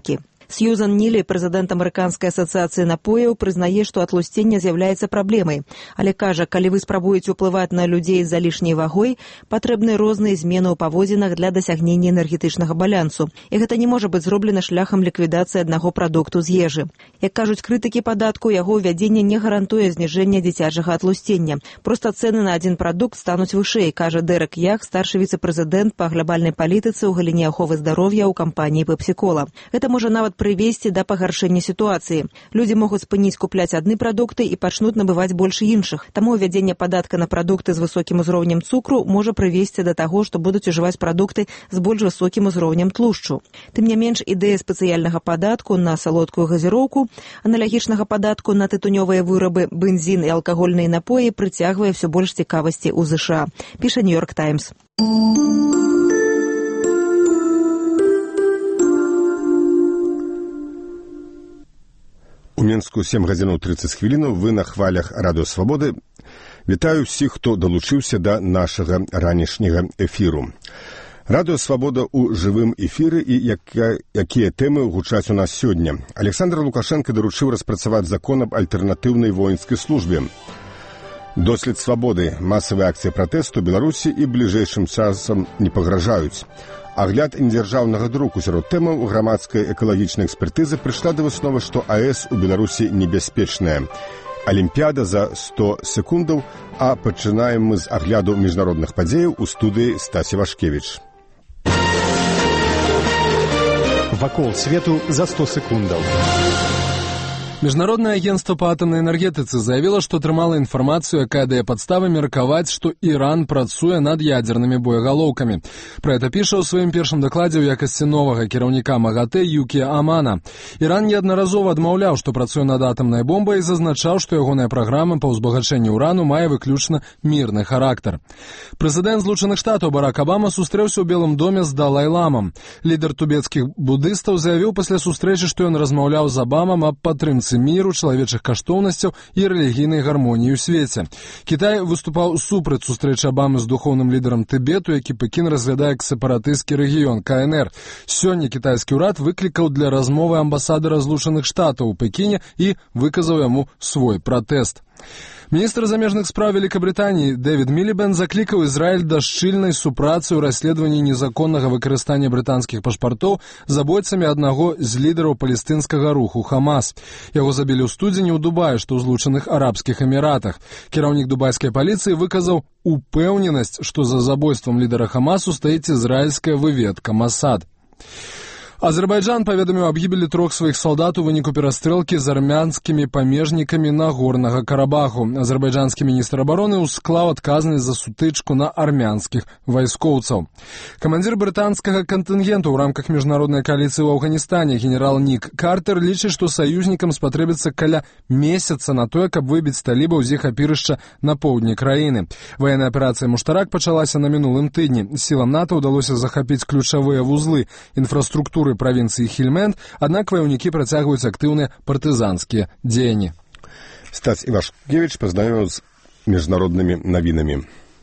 Сьюзан Нілі, прэзідэнт амерыканскай асацыяцыі напояў, прызнае, што атлусценне з'яўляецца праблемай, але кажа, калі вы спрабуеце ўплываць на людзей з залішняй вагой, патрэбны розныя змены ў паводзінах для дасягнення энергетычнага балансу. І гэта не можа быць зроблена шляхам ліквідацыі аднаго прадукту з ежы. Як кажуць крытыкі падатку, яго ўвядзенне не гарантуе зніжэння дзіцячага атлусцення. Проста цэны на адзін прадукт стануць вышэй, кажа Дэрек Ях, старшы віцэ-прэзідэнт па глобальнай палітыцы ў галіне аховы здароўя ў кампаніі Пепсі-кола. Гэта можа нават прывесці да пагаршэння сітуацыі. Людзі могуць спыніць купляць адны прадукты і пачнуць набываць больш іншых. Таму ўвядзенне падатка на прадукты з высокім узроўнем цукру можа прывесці да таго, што будуць ужываць прадукты з больш высокім узроўнем тлушчу. Тым не менш, ідэя спецыяльнага падатку на салодкую газіроўку, аналагічнага падатку на тытунёвыя вырабы, бензін і алкагольныя напоі прыцягвае ўсё больш цікавасці ў ЗША, піша Нью-Йорк Таймс. У Мінску сем гадзінаў трыццаць хвілінаў, вы на хвалях Радыё Свабоды. Вітаю ўсіх, хто далучыўся да нашага ранішняга эфіру. Радыё Свабода ў жывым эфіры і якія, якія тэмы гучаць у нас сёння. Александр Лукашенко даручыў распрацаваць закон аб альтэрнатыўнай воінскай службе. Дослед свабоды, масавыя акцыі пратэсту Беларусі і бліжэйшым часам не пагражаюць. Агляд недзяржаўнага друку сярод тэмаў грамадскай экалагічнай экспертызы прыйшла да высновы, што АЭС у Беларусі небяспечная. Алімпіяда за сто секундаў, а пачынаем мы з агляду міжнародных падзеяў у студыі Стасі Вашкевіч. Вакол свету за сто секундаў. Міжнароднае агентство па атамнай энергетыцы заявіла, што атрымала інфармацыю, якая дае падставы меркаваць, што Іран працуе над ядзернымі боегалоўкамі. Пра гэта піша ў сваім першым дакладзе ў якасці новага кіраўніка МАГАТЭ Юкія Амана. Іран неаднаразова адмаўляў, што працуе над атамнай бомбай і зазначаў, што ягоная праграма па ўзбагачэнні ўрану мае выключна мірны характар. Прэзідэнт Злучаных Штатаў Барак Абама сустрэўся ў Белым доме з Далай-ламам. Лідар тубецкіх будыстаў заявіў пасля сустрэчы, што ён размаўляў з Абамам аб падтрымцы міру, чалавечых каштоўнасцяў і рэлігійнай гармоніі ў свеце. Кітай выступаў супраць сустрэчы Абамы з духоўным лідарам Тыбету, які Пекін разглядае як сепаратысцкі рэгіён КНР. Сёння кітайскі ўрад выклікаў для размовы амбасадара Злучаных Штатаў у Пекіне і выказаў яму свой пратэст. Міністр замежных справ Великабрытаніі Дэвід Мілібэнд заклікаў Ізраіль да шчыльнай супрацы ў расследаванні незаконнага выкарыстання брытанскіх пашпартоў забойцамі аднаго з лідараў палестынскага руху Хамас. Яго забілі ў студзені ў Дубаі, што ў Злучаных Арабскіх Эміратах. Кіраўнік дубайскай паліцыі выказаў упэўненасць, што за забойствам лідара Хамасу стаіць ізраільская выведка Масад. Азербайджан паведаміў аб гібелі трох сваіх салдат у выніку перастрэлкі з армянскімі памежнікамі Нагорнага Карабаху. Азербайджанскі міністр абароны ўсклаў адказнасць за сутычку на армянскіх вайскоўцаў. Камандзір брытанскага кантынгенту ў рамках міжнароднай кааліцыі ў Афганістане генерал Нік Картер лічыць, што саюзнікам спатрэбіцца каля месяца на тое, каб выбіць талібаў з іх апірышча на поўдні краіны. Ваенная аперацыя «Муштарак» пачалася на мінулым тыдні. Сілам НАТО ўдалося захапіць ключавыя вузлы інфраструктуры правінцыі Хельмэнд, аднак ваяўнікі працягваюць актыўныя партызанскія дзеянні. Стас Івашкевіч пазнаёміў з міжнароднымі навінамі.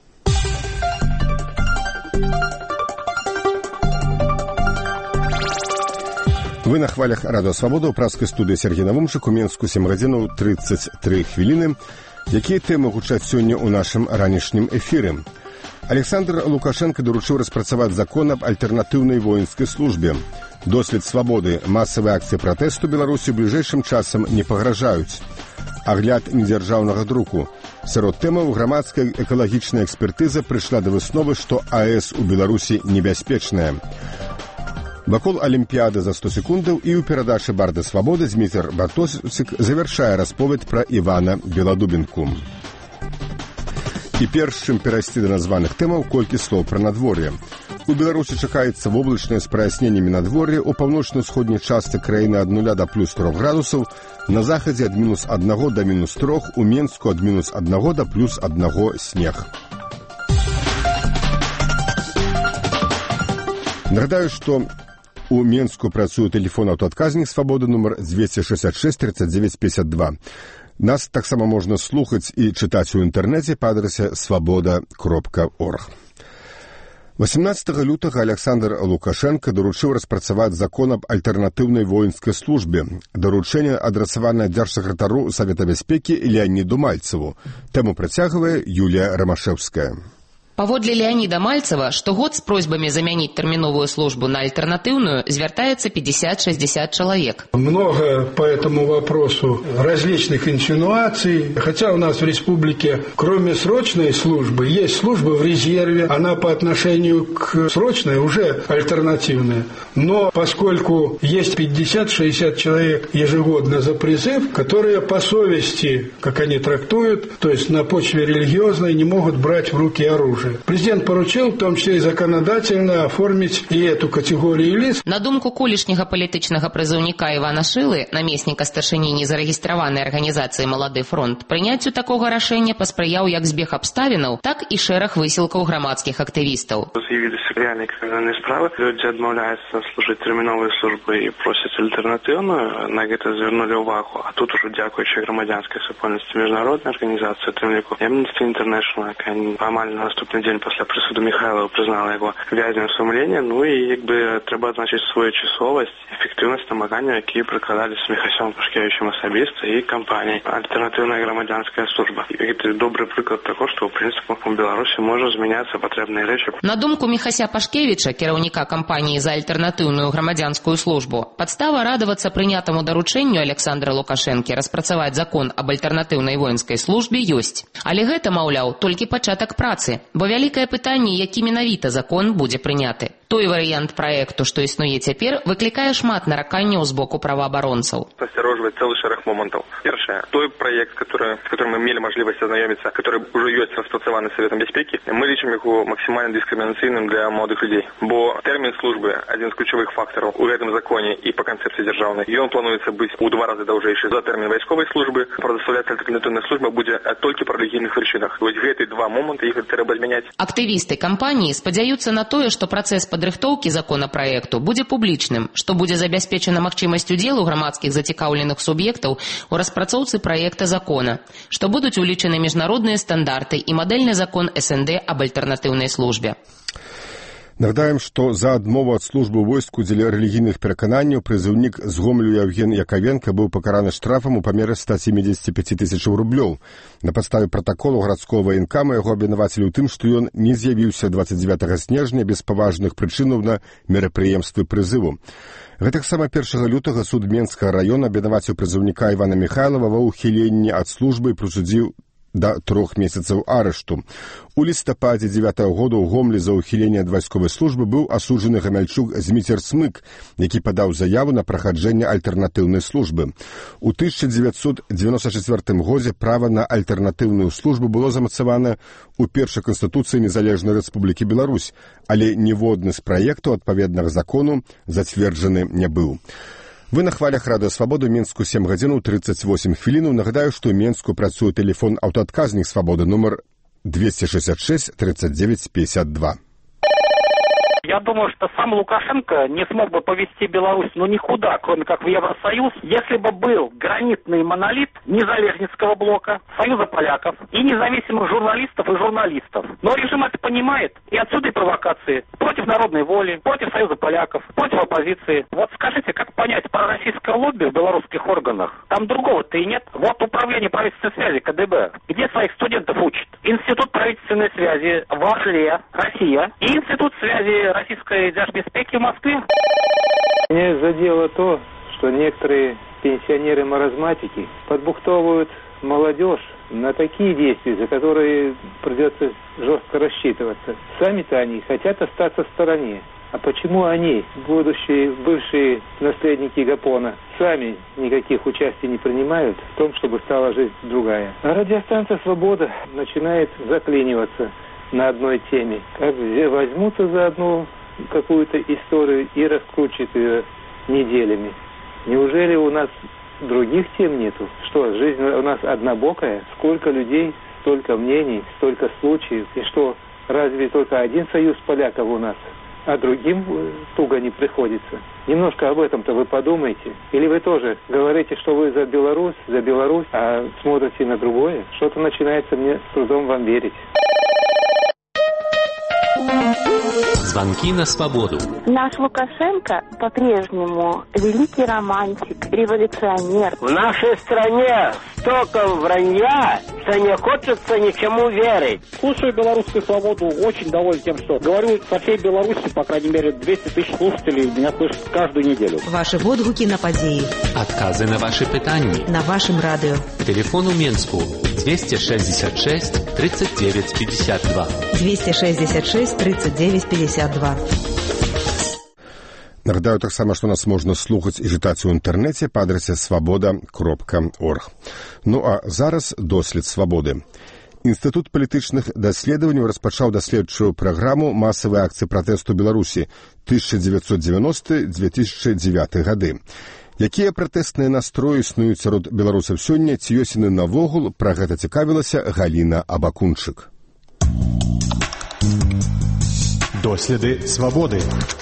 Вы на хвалях Радыё Свабода ў праскай студыі Сергей Навумчык у Мінску сем гадзінаў трыццаць тры хвіліны. Якія тэмы гучаць сёння ў нашым ранішнім эфіры? Александр Лукашенко даручыў распрацаваць закон аб альтэрнатыўнай воінскай службе. Дослед свабоды, масавыя акцыі пратэсту Беларусі бліжэйшым часам не пагражаюць. Агляд недзяржаўнага друку. Сярод тэмаў грамадская экалагічная экспертыза прыйшла да высновы, што АЭС у Беларусі небяспечная. Вакол Алімпіяды за сто секундаў і ў перадачы Барды Свабоды Зміцер Бартосік завяршае расповед пра Івана Беладубінку. І перш чым перайсці да названых тэмаў, колькі слоў пра надвор'е. У Беларусі чакаецца воблачнае з праясненнямі надвор'я, у паўночна-ўсходняй частцы краіны ад нуля да плюс трох градусаў, на захадзе ад мінус аднаго да мінус трох, у Менску ад мінус аднаго да плюс аднаго снег. Нагадаю, што у Менску працуе тэлефон аўтаадказнік «Свабода» нумар двести шестьдесят шесть тридцать девять пятьдесят два. Нас таксама можна слухаць і чытаць у інтэрнэце па адрасе свабода кропка орг. восемнадцатага лютага Александр Лукашенко даручыў распрацаваць закон аб альтэрнатыўнай воінскай службе. Даручэнне адрасаванае дзяржсакратару Савета бяспекі Леаніду Мальцеву. Тэму працягвае Юлія Рамашэўская. Паводле Леонида Мальцева, штогод с просьбами заменить терминовую службу на альтернативную звертается пятьдесят-шестьдесят человек. Много по этому вопросу различных инсинуаций. Хотя у нас в республике, кроме срочной службы, есть служба в резерве. Она по отношению к срочной уже альтернативная. Но поскольку есть пятьдесят-шестьдесят человек ежегодно за призыв, которые по совести, как они трактуют, то есть на почве религиозной, не могут брать в руки оружие. Президент поручил, в том числе и законодательно, оформить и эту категорию лиц. На думку колішняга палітычнага прызыўніка Івана Шылы, намесніка старшыні незарэгістраванай арганізацыі «Малады фронт», прыняццю такога рашэння паспрыяў як збег абставінаў, так і шэраг высілкаў грамадскіх актывістаў. З'явіліся рэальныя крымінальныя справы. Людзі адмаўляюцца служыць тэрміновай службы і просяць альтэрнатыўную. На гэта звярнулі ўвагу. А тут ужо дзякуючы грамадзянскай супольнасці міжнароднай арганізацыі, тым ліку Amnesty International, якая амаль на наступны день пасля прысуду Михайлова признала его вязнем сумлення, ну і якби треба адзначыць своечасовасць, эфектыўнасць намагання, якія прыкладаліся Міхасем Пашкевічем асабіста і кампаніяй альтэрнатыўная грамадзянская служба. І гэта добры прыклад таго, што ў прынцыпе у Беларусі можа змяняцца патрэбныя рэчы. На думку Міхася Пашкевіча, кіраўніка кампаніі за альтэрнатыўную грамадзянскую службу, падстава радавацца прынятаму даручэнню Александра Лукашэнкі распрацаваць закон аб альтэрнатыўнай воінскай службе ёсць. Але гэта, маўляў, толькі пачатак працы, бо вялікае пытанне, які менавіта закон будзе прыняты. Той варыянт праекту, што існуе цяпер, выклікае шмат нараканняў з боку праваабаронцаў. Насцярожвае цэлы шэраг момантаў. Першае, той праект, который, с которым мы имели возможность ознакомиться, который уже есть распрацаваны Советом Бяспекі, мы лічым его максимально дискриминацыйным для молодых людей. Бо термин службы один из ключевых факторов у этом законе и по концепции державной. И он плануется быть у два раза даўжэйшы за термин вайсковой службы. Прадастаўляцца альтэрнатыўная служба будзе толькі па рэлігійных прычынах. Вось гэты два моманты іх трэба змяняць. Актывісты кампаніі спадзяюцца на тое, што працэс падрыхтоўкі законапраекту будзе публічным, што будзе забяспечана магчымасць удзелу грамадскіх зацікаўленых суб'ектаў у распрацоўцы праекта закона, што будуць улічаны міжнародныя стандарты і мадэльны закон эс эн дэ аб альтэрнатыўнай службе. Нагадаем, што за адмову ад службы войску дзеля рэлігійных перакананняў прызыўнік з Гомелю Яўген Якавенка быў пакараны штрафам у памеры ста семидесяти пяти тысяч рублёў. На падставе пратаколу гарадскога ваенкама яго абвінавацілі ў тым, што ён не з'явіўся двадцать девятого снежня без паважных прычынаў на мерапрыемствы прызыву. Гэтаксама першага лютага суд Менскага раёна абвінаваціў прызыўніка Івана Михайлова ва ўхіленні ад службы і прысудзіў да трох месяцаў арышту. У лістападзе дзевятага года ў Гомлі за ўхіленне ад вайсковай службы быў асуджаны гамяльчук Зміцер Смык, які падаў заяву на праходжэнне альтэрнатыўнай службы. У тысяча девятьсот девяносто четвёртым годзе права на альтэрнатыўную службу было замацавана ў першай канстытуцыі Незалежнай Рэспублікі Беларусь, але ніводны з праектаў адпаведнага закону зацверджаны не быў. Вы на хвалях Радыё Свабоды, Мінску сем гадзінаў тридцать восемь хвілінаў. Нагадаю, што ў Мінску працуе тэлефон аўтаадказнік Свабоды нумар двести шестьдесят шесть тридцать девять пятьдесят два. Я думаю, что сам Лукашенко не смог бы повести Беларусь ну никуда, кроме как в Евросоюз, если бы был гранитный монолит незалежницкого блока, Союза поляков и независимых журналистов и журналистов. Но режим это понимает, и отсюда и провокации против народной воли, против Союза поляков, против оппозиции. Вот скажите, как понять пророссийское лобби в белорусских органах? Там другого-то и нет. Вот управление правительственной связи, ка дэ бэ, где своих студентов учат? Институт правительственной связи в Орле, Россия, и Институт связи российской держбеспеки в Москве. Меня задело то, что некоторые пенсионеры-маразматики подбухтовывают молодежь на такие действия, за которые придется жестко рассчитываться. Сами-то они хотят остаться в стороне. А почему они, будущие, бывшие наследники Гапона, сами никаких участий не принимают в том, чтобы стала жизнь другая? А радиостанция «Свобода» начинает заклиниваться на одной теме. Как возьмутся за одну какую-то историю и раскручивают ее неделями. Неужели у нас других тем нету? Что, жизнь у нас однобокая? Сколько людей, столько мнений, столько случаев. И что, разве только один союз поляков у нас, а другим туго не приходится? Немножко об этом-то вы подумайте. Или вы тоже говорите, что вы за Беларусь, за Беларусь, а смотрите на другое? Что-то начинается мне с трудом вам верить. Звонки на свободу. Наш Лукашенко по-прежнему великий романтик, революционер. В нашей стране столько вранья, что не хочется ничему верить. Слушаю белорусскую свободу, очень доволен тем, что говорю по всей Беларуси, по крайней мере, двести тысяч слушателей меня слышат каждую неделю. Ваши водгуки на подеи. Отказы на ваши питания. На вашем радио. Телефон у Минску двести шестьдесят шесть тридцать девять пятьдесят два. двести шестьдесят шесть тридцать девять пятьдесят два. Нагадаю таксама, што нас можна слухаць і чытаць у інтэрнэце па адрасе свабода кропка орг. Ну а зараз дослед свабоды. Інстытут палітычных даследаванняў распачаў даследчую праграму масавай акцыі пратэсту Беларусі тысяча девятьсот девяносто - две тысячи девятый гады. Якія пратэстныя настроі існуюць сярод беларусаў сёння, ці ёсць яны навогул, пра гэта цікавілася Галіна Абакунчык. Доследы свабоды.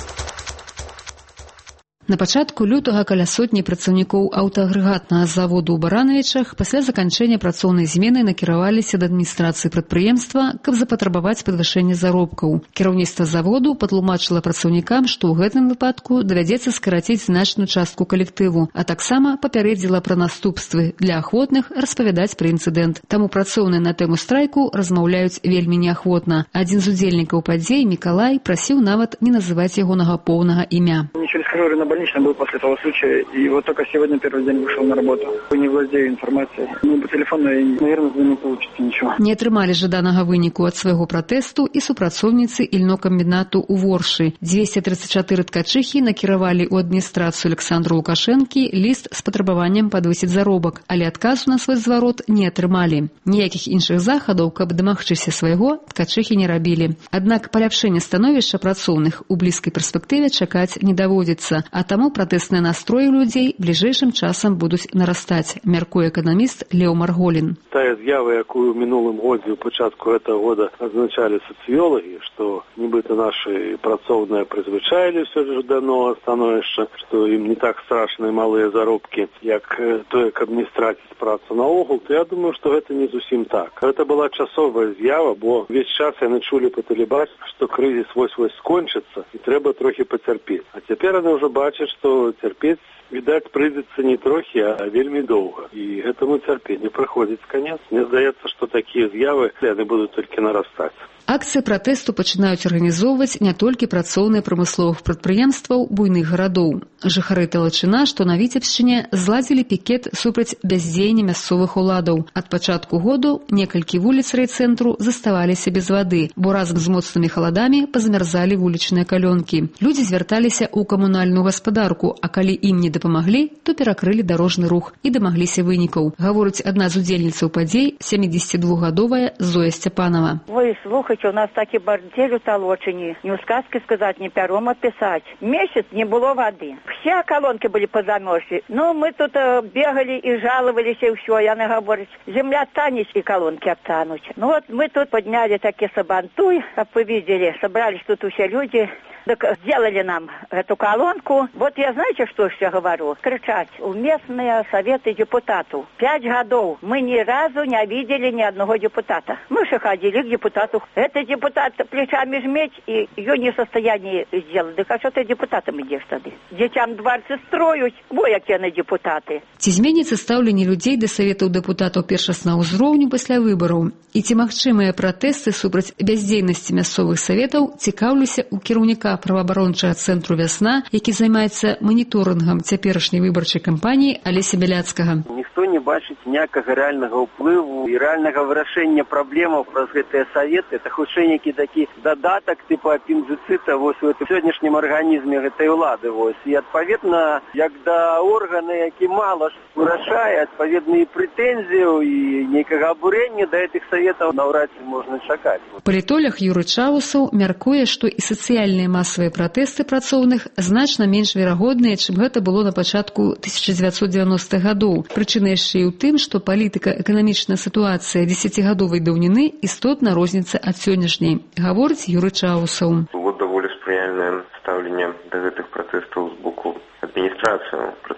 На пачатку лютага каля сотні працаўнікоў аўтаагрэгатнага заводу ў Баранавічах пасля заканчэння працоўнай змены накіраваліся да адміністрацыі прадпрыемства, каб запатрабаваць падвышэнне заробкаў. Кіраўніцтва заводу патлумачыла працаўнікам, што ў гэтым выпадку давядзецца скараціць значную частку калектыву, а таксама папярэдзіла пра наступствы для ахвотных распавядаць пра інцыдэнт. Таму працоўныя на тэму страйку размаўляюць вельмі неахвотна. Адзін з удзельнікаў падзей, Мікалай, прасіў нават не называць ягонага поўнага імя. Больничный был после того случая, и вот только сегодня первый день вышел на работу. Не владею информацией. Ну, по телефону, наверное, не получится ничего. Не атрымалі жаданага выніку ад свайго пратэсту і супрацоўніцы ільнокамбінату ў Воршы. двести тридцать четыре ткачыхі накіравалі ў адміністрацыю Александру Лукашэнкі ліст з патрабаваннем падвысіць заробак, але адказу на свой зварот не атрымалі. Ніякіх іншых захадаў, каб дамагчыся свайго, ткачыхі не рабілі. Аднак паляпшэнне становішча працоўных у блізкай перспектыве чакаць не даводзіцца, а таму пратэсныя настроі людзей бліжэйшым часам будуць нарастаць, мяркуе эканаміст Леў Марголін. Тая з'ява, якую ў мінулым годзе ў пачатку гэтага года адзначалі сацыёлагі, што нібыта нашы працоўныя прызвычаілі ўсё ж да новага становішча, што ім не так страшны малыя заробкі, як тое, каб не страціць працу наогул, то я думаю, што гэта не зусім так. Гэта была часовая з'ява, бо увесь час яны чулі па тэлебачанні, што крызіс вось-вось скончыцца і трэба трохі пацярпець. А цяпер яны ўжо бачаць, што цярпець, відаць, прыйдзецца не трохі, а вельмі доўга. І гэтаму цярпенню прыходзіць канец. Мне здаецца, што такія з'явы яны будуць толькі нарастаць. Акцыі пратэсту пачынаюць арганізоўваць не толькі працоўныя прамысловых прадпрыемстваў буйных гарадоў. Жыхары Талачына, што на Віцебшчыне, зладзілі пікет супраць бяздзеяння мясцовых уладаў. Ад пачатку году некалькі вуліц райцэнтру заставаліся без вады, бо разам з моцнымі халадамі пазамярзалі вулічныя калёнкі. Людзі звярталіся ў камунальную гаспадарку, а калі ім не дапамаглі, то перакрылі дарожны рух і дамагліся вынікаў. Гаворыць адна з удзельніцаў падзей, сямідзесятидвухгадовая Зоя Сцяпанова. Вы слухайте, у нас такі бардзель у Талочине. Не у сказки сказать, не пером описать. Месяц не было воды. Все колонки были позамерзли. Ну, мы тут э, бегали и жаловались, и все. И она говорит, земля танет, и колонки оттанут. Ну вот мы тут подняли такие сабантуй, как вы видели. Собрались тут все люди. Так сделали нам эту колонку. Вот я знаете, что я говорю? Кричать у местные советы депутатов. Пять годов мы ни разу не видели ни одного депутата. Мы же ходили к депутату. Это депутат плечами жметь и ее не в состоянии сделать. Так а что ты депутатам идешь тогда? Детям дворцы строють, бо якія на депутаты. Ці зменіцца стаўленне людзей да саветаў дэпутатаў першаснага ўзроўню пасля выбараў? І ці магчымыя пратэсты супраць бяздзейнасці мясцовых саветаў, цікаўлюся у кіраўніка праваабарончага цэнтру «Вясна», які займаецца маніторынгам цяперашняй выбарчай кампаніі Алеся Бяляцкага. Ніхто не бачыць ніякага рэальнага ўплыву і рэальнага вырашэння праблемаў праз гэтыя саветы. Это хутчэй нейкі такі дадатак типа апендыцыта вось у сённяшнім арганізме гэтай улады. Вось. І адпаведна, як да органа, які мала вырашае, адпаведна і прэтэнзію і нейкага абурэння да гэтых саветаў наўрад ці можна чакаць. Палітолог Юрый Чаусаў мяркуе, што і сацыяльныя масавыя пратэсты працоўных значна менш верагодныя, чым гэта было на пачатку тысяча девятьсот девяностых гадоў. Прычына яшчэ і ў тым, што палітыка-эканамічная сітуацыя дзесяцігадовай даўніны істотна розніцца ад сённяшняй, гаворыць Юрый Чаусаў. Вот даволі спрыяльнае стаўленне да гэтых пратэстаў з боку адміністрацыі прадпрыемства.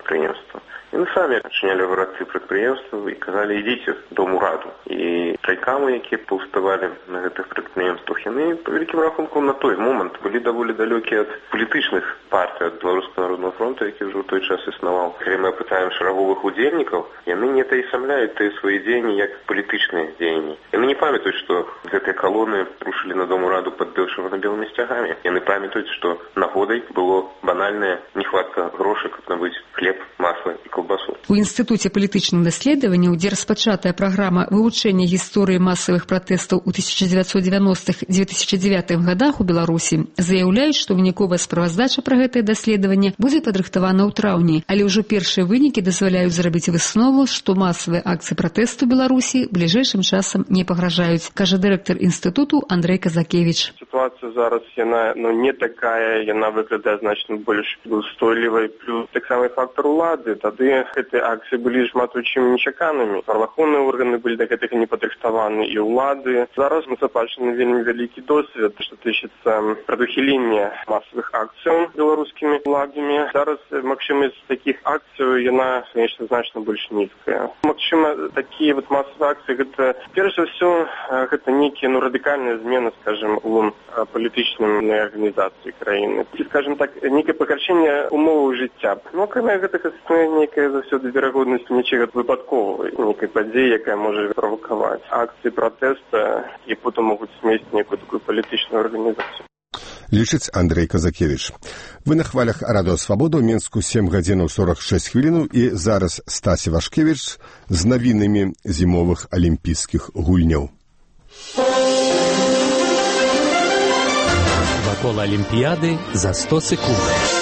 прадпрыемства. Яны самі адчынялі вараты прадпрыемстваў і казалі, ідзіце дому раду. І трайкамы, якія паўставалі на гэтых прадпрыемствах, яны па вялікім рахунку на той момант былі даволі далёкія ад палітычных партый, ад Беларускага народнага фронту, які ўжо ў той час існаваў. Калі мы пытаем шараговых удзельнікаў, яны не таясамляюць тыя свае дзеянні як палітычныя дзеянні. Яны не памятаюць, што гэтыя калоны рушылі на дому раду пад чырвона-белымі сцягамі. Яны памятаюць, што нагодай было банальная нехватка грошай, каб набыць хлеб, масла і колбасу. У Інстытуце палітычных даследаванняў, дзе распачатая праграма вывучэння гісторыі масавых пратэстаў у тысяча дзевяцьсот дзевяностых - две тысячи девятых годах у Беларусі, заяўляюць, што выніковая справаздача пра гэтае даследаванне будзе падрыхтавана ў траўні, але ўжо першыя вынікі дазваляюць зрабіць выснову, што масавыя акцыі пратэсту Беларусі бліжэйшым часам не пагражаюць, кажа дырэктар інстытуту Андрэй Казакевіч. Ситуация зараз, яна, ну, не такая, яна выглядае значна больш устойлівай, плюс так самый фактор улады. Тады гэтыя акцыі былі шмат у чым нечаканымі. Праваахоўныя органы былі да гэтага не падрыхтаваны, і ўлады. Зараз мы забачаны вельмі вялікі досвед, што тычыцца прадухілення масавых акцыяў беларускімі уладамі. Зараз магчымасць такіх акцыяў, яна, конечно, значна больш нізкая. Магчыма, такія вот масавыя акцыі, гэта, перш за ўсё, гэта нейкія, ну, радыкальныя змены, скажем, у палітычнай арганізацыі краіны. Ці, скажем так, нейкае пагаршэнне умоваў жыцця. Ну, акрамя гэтага існуе нейкая заўсёды верагоднасць нечага выпадковай, нейкай падзеі, якая можа правакаваць акцыі пратэста, і потым могуць змесціць нейкую такую палітычную арганізацыю. Лічыць Андрэй Казакевіч. Вы на хвалях Радыё Свабода ў Мінску сем гадзінаў сорок шэсць хвілінаў і зараз Стасі Вашкевіч з навінамі зімовых алімпійскіх гульняў. Вакол Алімпіяды за сто секунд.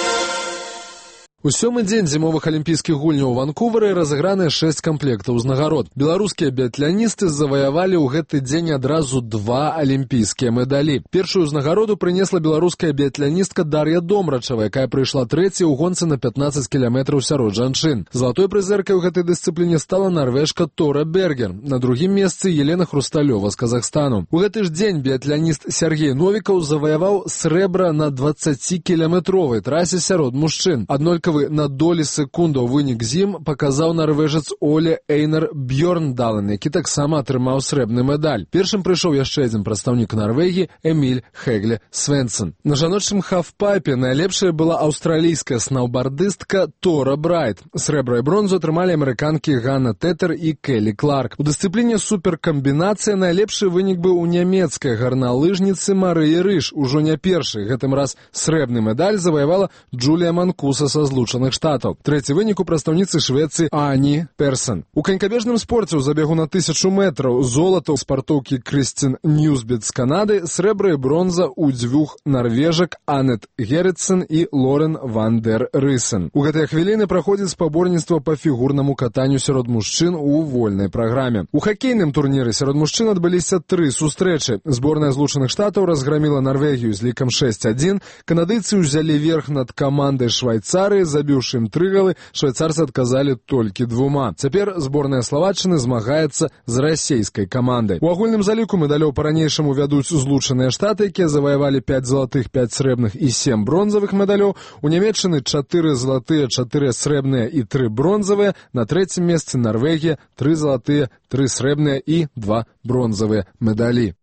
У сёмы дзень зімовых алімпійскіх гульняў у Ванкувары разыграныя шэсць камплектаў узнагарод. Беларускія біятланісты заваявалі ў гэты дзень адразу два алімпійскія медалі. Першую ўзнагароду прынесла беларуская біятланістка Дар'я Домрачава, якая прыйшла трэцяй у гонцы на пятнаццаць кіламетраў сярод жанчын. Залатой прызэркай у гэтай дысцыпліне стала нарвежка Тора Бергер. На другім месцы Елена Хрусталёва з Казахстану. У гэты ж дзень біятланіст Сергей Новікаў заваяваў срэбра на дваццацікіламетровай трасе сярод мужчын. Аднолькавы на долі секунду вынік з ім паказаў нарвежец Оле Эйнар Бьёрндален, які таксама атрымаў срэбны медаль. Першым прыйшоў яшчэ адзін прадстаўнік Нарвегіі Эміль Хегле Свенсен. На жаночым хафпайпе найлепшая была аўстралійская сноубардыстка Тора Брайт. Срэбра і бронзу атрымалі амерыканкі Ганна Тетер і Келлі Кларк. У дысцыпліне суперкамбінацыя найлепшы вынік быў у нямецкай гарналыжніцы Марыі Рыш. Ужо не першы. Гэтым раз срэбны медаль заваявала Джулія Манкуса са Злучаных Штатаў. Трэці вынік у прадстаўніцы Швецыі Ані Персон. У канькабежным спорце ў забегу на тысячу метраў золата ў спартоўкі Крыстин Ньюсбет з Канады, срэбра і бронза ў дзвюх нарвежак Анет Герритсен і Лорен Ван дер Рысен. У гэтыя хвіліны праходзіць спаборніцтва па фігурнаму катанню сярод мужчын у вольнай праграме. У хакейным турніры сярод мужчын адбыліся тры сустрэчы. Зборная Злучаных Штатаў разграміла Нарвегію з лікам шэсць адзін, канадыйцы ўзялі верх над камандай Швайцарыі, забіўшы ім тры галы, швайцарцы адказалі толькі двума. Цяпер зборная Славаччыны змагаецца з расейскай камандай. У агульным заліку медалёў па-ранейшаму вядуць Злучаныя Штаты, якія заваявалі пяць залатых, пяць срэбных і сем бронзавых медалёў. У Нямецчыны чатыры залатыя, чатыры срэбныя і тры бронзавыя. На трэцім месцы Нарвегія, тры залатыя, тры срэбныя і два бронзавыя медалі.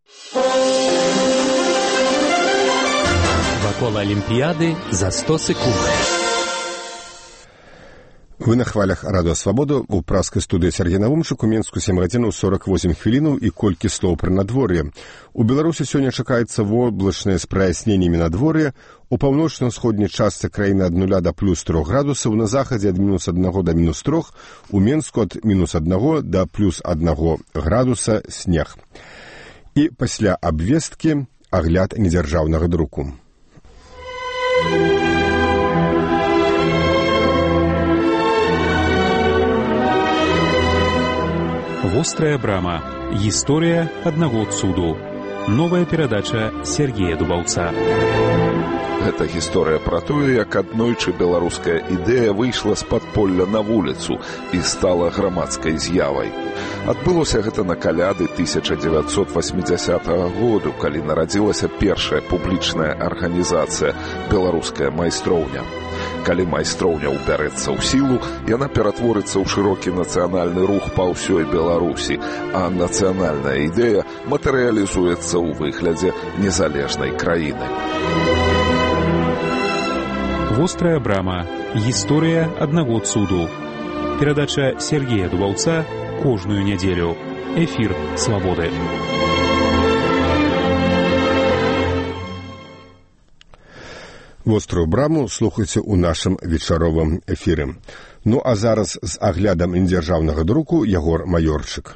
Вакол Алімпіяды за сто секунд. Вы на хвалях Радыё Свабода у праскай студыі Сергей Навумчык у Мінску сем гадзінаў сорок восем хвілінаў і колькі слоў пра надвор'е. У Беларусі сёння чакаецца воблачнае з праясненнямі надвор'е. У паўночна-ўсходняй частцы краіны ад нуля да плюс трох градусаў, на захадзе ад мінус аднаго да мінус трох, у Менску ад мінус аднаго да плюс аднаго градуса снег. І пасля абвесткі агляд недзяржаўнага друку. Вострая брама. Гісторыя аднаго цуду. Новая перадача Сергея Дубаўца. Гэта гісторыя пра тое, як аднойчы беларуская ідэя выйшла з падполля на вуліцу і стала грамадскай з'явай. Адбылося гэта на каляды тысяча дзевяцьсот васьмідзясятага году, калі нарадзілася першая публічная арганізацыя «Беларуская майстроўня». Калі майстроўня ўбярэцца ў сілу, яна ператворыцца ў шырокі нацыянальны рух па ўсёй Беларусі, а нацыянальная ідэя матэрыялізуецца ў выглядзе незалежнай краіны. Вострая брама. Гісторыя аднаго цуду. Перадача Сергея Дубаўца кожную нядзелю. Эфір Свабоды. Вострую браму слухайце ў нашым вечаровым эфіры. Ну а зараз з аглядам недзяржаўнага друку Ягор Маёрчык.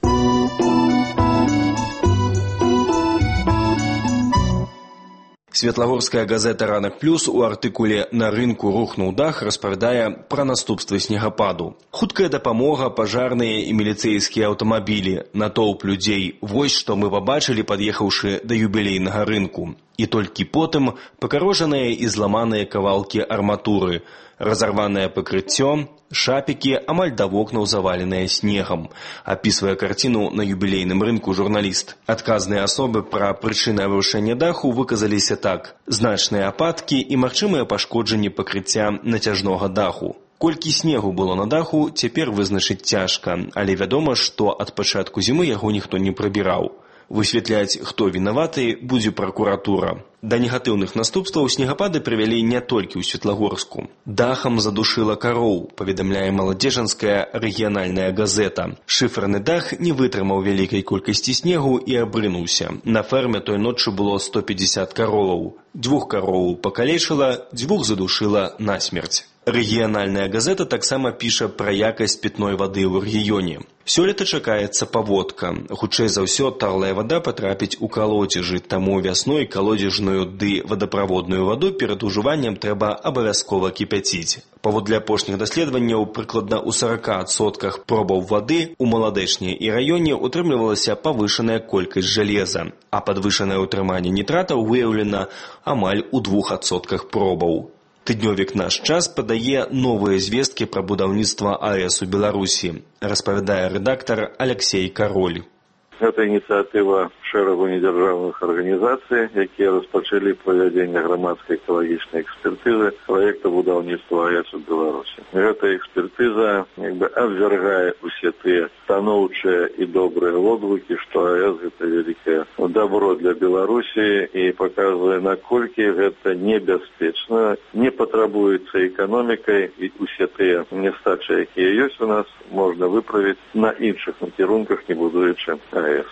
Светлагорская газета «Ранак плюс» у артыкуле «На рынку рухнуў дах» распавядае пра наступствы снегападу. Хуткая дапамога, пажарныя і міліцэйскія аўтамабілі, натоўп людзей. Вось што мы пабачылі, пад'ехаўшы да юбілейнага рынку. І толькі потым пакарожаныя і зламаныя кавалкі арматуры, разарванае пакрыццё, шапікі амаль да вокнаў заваленыя снегам, апісвае карціну на юбілейным рынку журналіст. Адказныя асобы пра прычыны абрушэння даху выказаліся так: значныя ападкі і магчымыя пашкоджанні пакрыцця нацяжнога даху. Колькі снегу было на даху, цяпер вызначыць цяжка, але вядома, што ад пачатку зімы яго ніхто не прыбіраў. Высветляць, хто вінаваты, будзе пракуратура. Да негатыўных наступстваў снегапады прывялі не толькі ў Светлагорску. Дахам задушыла кароў, паведамляе маладзежанская рэгіянальная газета. Шыферны дах не вытрымаў вялікай колькасці снегу і абрынуўся. На ферме той ноччу было сто пятьдесят кароваў. Дзвюх кароваў пакалечыла, дзвюх задушыла насмерць. Рэгіянальная газета таксама піша пра якасць пітной вады ў рэгіёне. Сёлета чакаецца паводка. Хутчэй за ўсё, тарлая вада патрапіць у калодзежы, таму вясной калодзежную ды вадаправодную ваду перад ужываннем трэба абавязкова кіпяціць. Паводле апошніх даследаванняў, прыкладна ў сорока адсотках пробаў вады ў Маладэчні і раёне утрымлівалася павышаная колькасць жалеза, а падвышанае ўтрыманне нітратаў выяўлена амаль у двух адсотках пробаў. Тыднёвік «Наш час» падае новыя звесткі пра будаўніцтва АЭС у Беларусі, распавядае рэдактар Алексей Кароль. Гэта ініцыятыва шэрагу недзяржаўных арганізацый, якія распачалі правядзенне грамадскай экалагічнай экспертызы праекта будаўніцтва АЭС у Беларусі. Гэта экспертыза як бы абвяргае усе тыя станоўчыя і добрыя водгукі, што АЭС гэта вялікае добро для Беларусі і паказвае, наколькі гэта небяспечна, не патрабуецца эканомікай, і усе тыя нестачы, якія ёсць у нас, можна выправіць на іншых накірунках, не будуючы АЭС.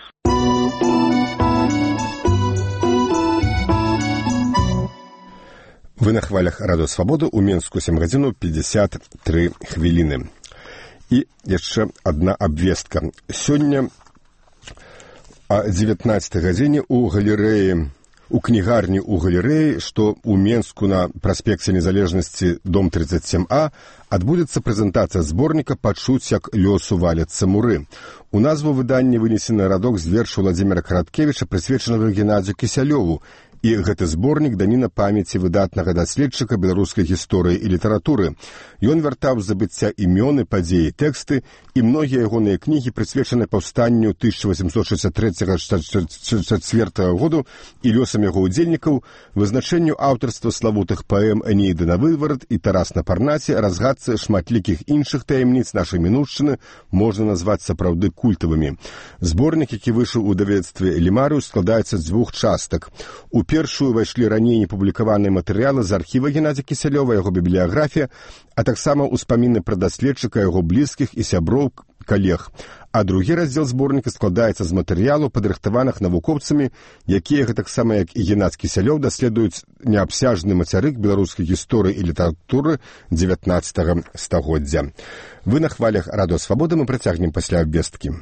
Вы на хвалях Радыё Свабоды, у Менску сем гадзін пятьдесят три хвіліны. І яшчэ адна абвестка. Сёння о дзевятнаццатай гадзіне у галерэі, у кнігарні ў галерэі, што ў Менску на праспекце Незалежнасці, дом тридцать семь А, адбудзецца прэзентацыя зборніка «Пачуць, як лёсу валяцца муры». У назву выдання вынесены радок з вершу Владзіміра Караткевіча, прысвечанага Геннадзю Кісялёву, і гэты зборнік даніна памяці выдатнага даследчыка беларускай гісторыі і літаратуры. Ён вяртаў з забыцця імёны, падзеі, тэксты, і многія ягоныя кнігі прысвечаны паўстанню тысяча восемьсот шестьдесят третьего — шестьдесят четвёртого году і лёсам яго ўдзельнікаў, вызначэнню аўтарства славутых паэм «Энеіда на выварат» і «Тарас на парнасе», разгадцы шматлікіх іншых таямніц нашай мінуўшчыны можна назваць сапраўды культавымі. Зборнік, які выйшаў у выдавецтве «Лімарыус», складаецца з дзвюх частак. У першую ўвайшлі раней непублікаваныя матэрыялы з архіва Геннадзя Кісялёва, яго бібліяграфія, а таксама ўспаміны пра даследчыка, яго блізкіх і сяброў, калег. А другі раздзел зборніка складаецца з матэрыялаў, падрыхтаваных навукоўцамі, якія гэтаксама, як і Геннадзь Кісялёў, даследуюць неабсяжны мацярык беларускай гісторыі і літаратуры дзевятнаццатага стагоддзя. Вы на хвалях Радыё Свабоды, мы працягнем пасля абвесткі.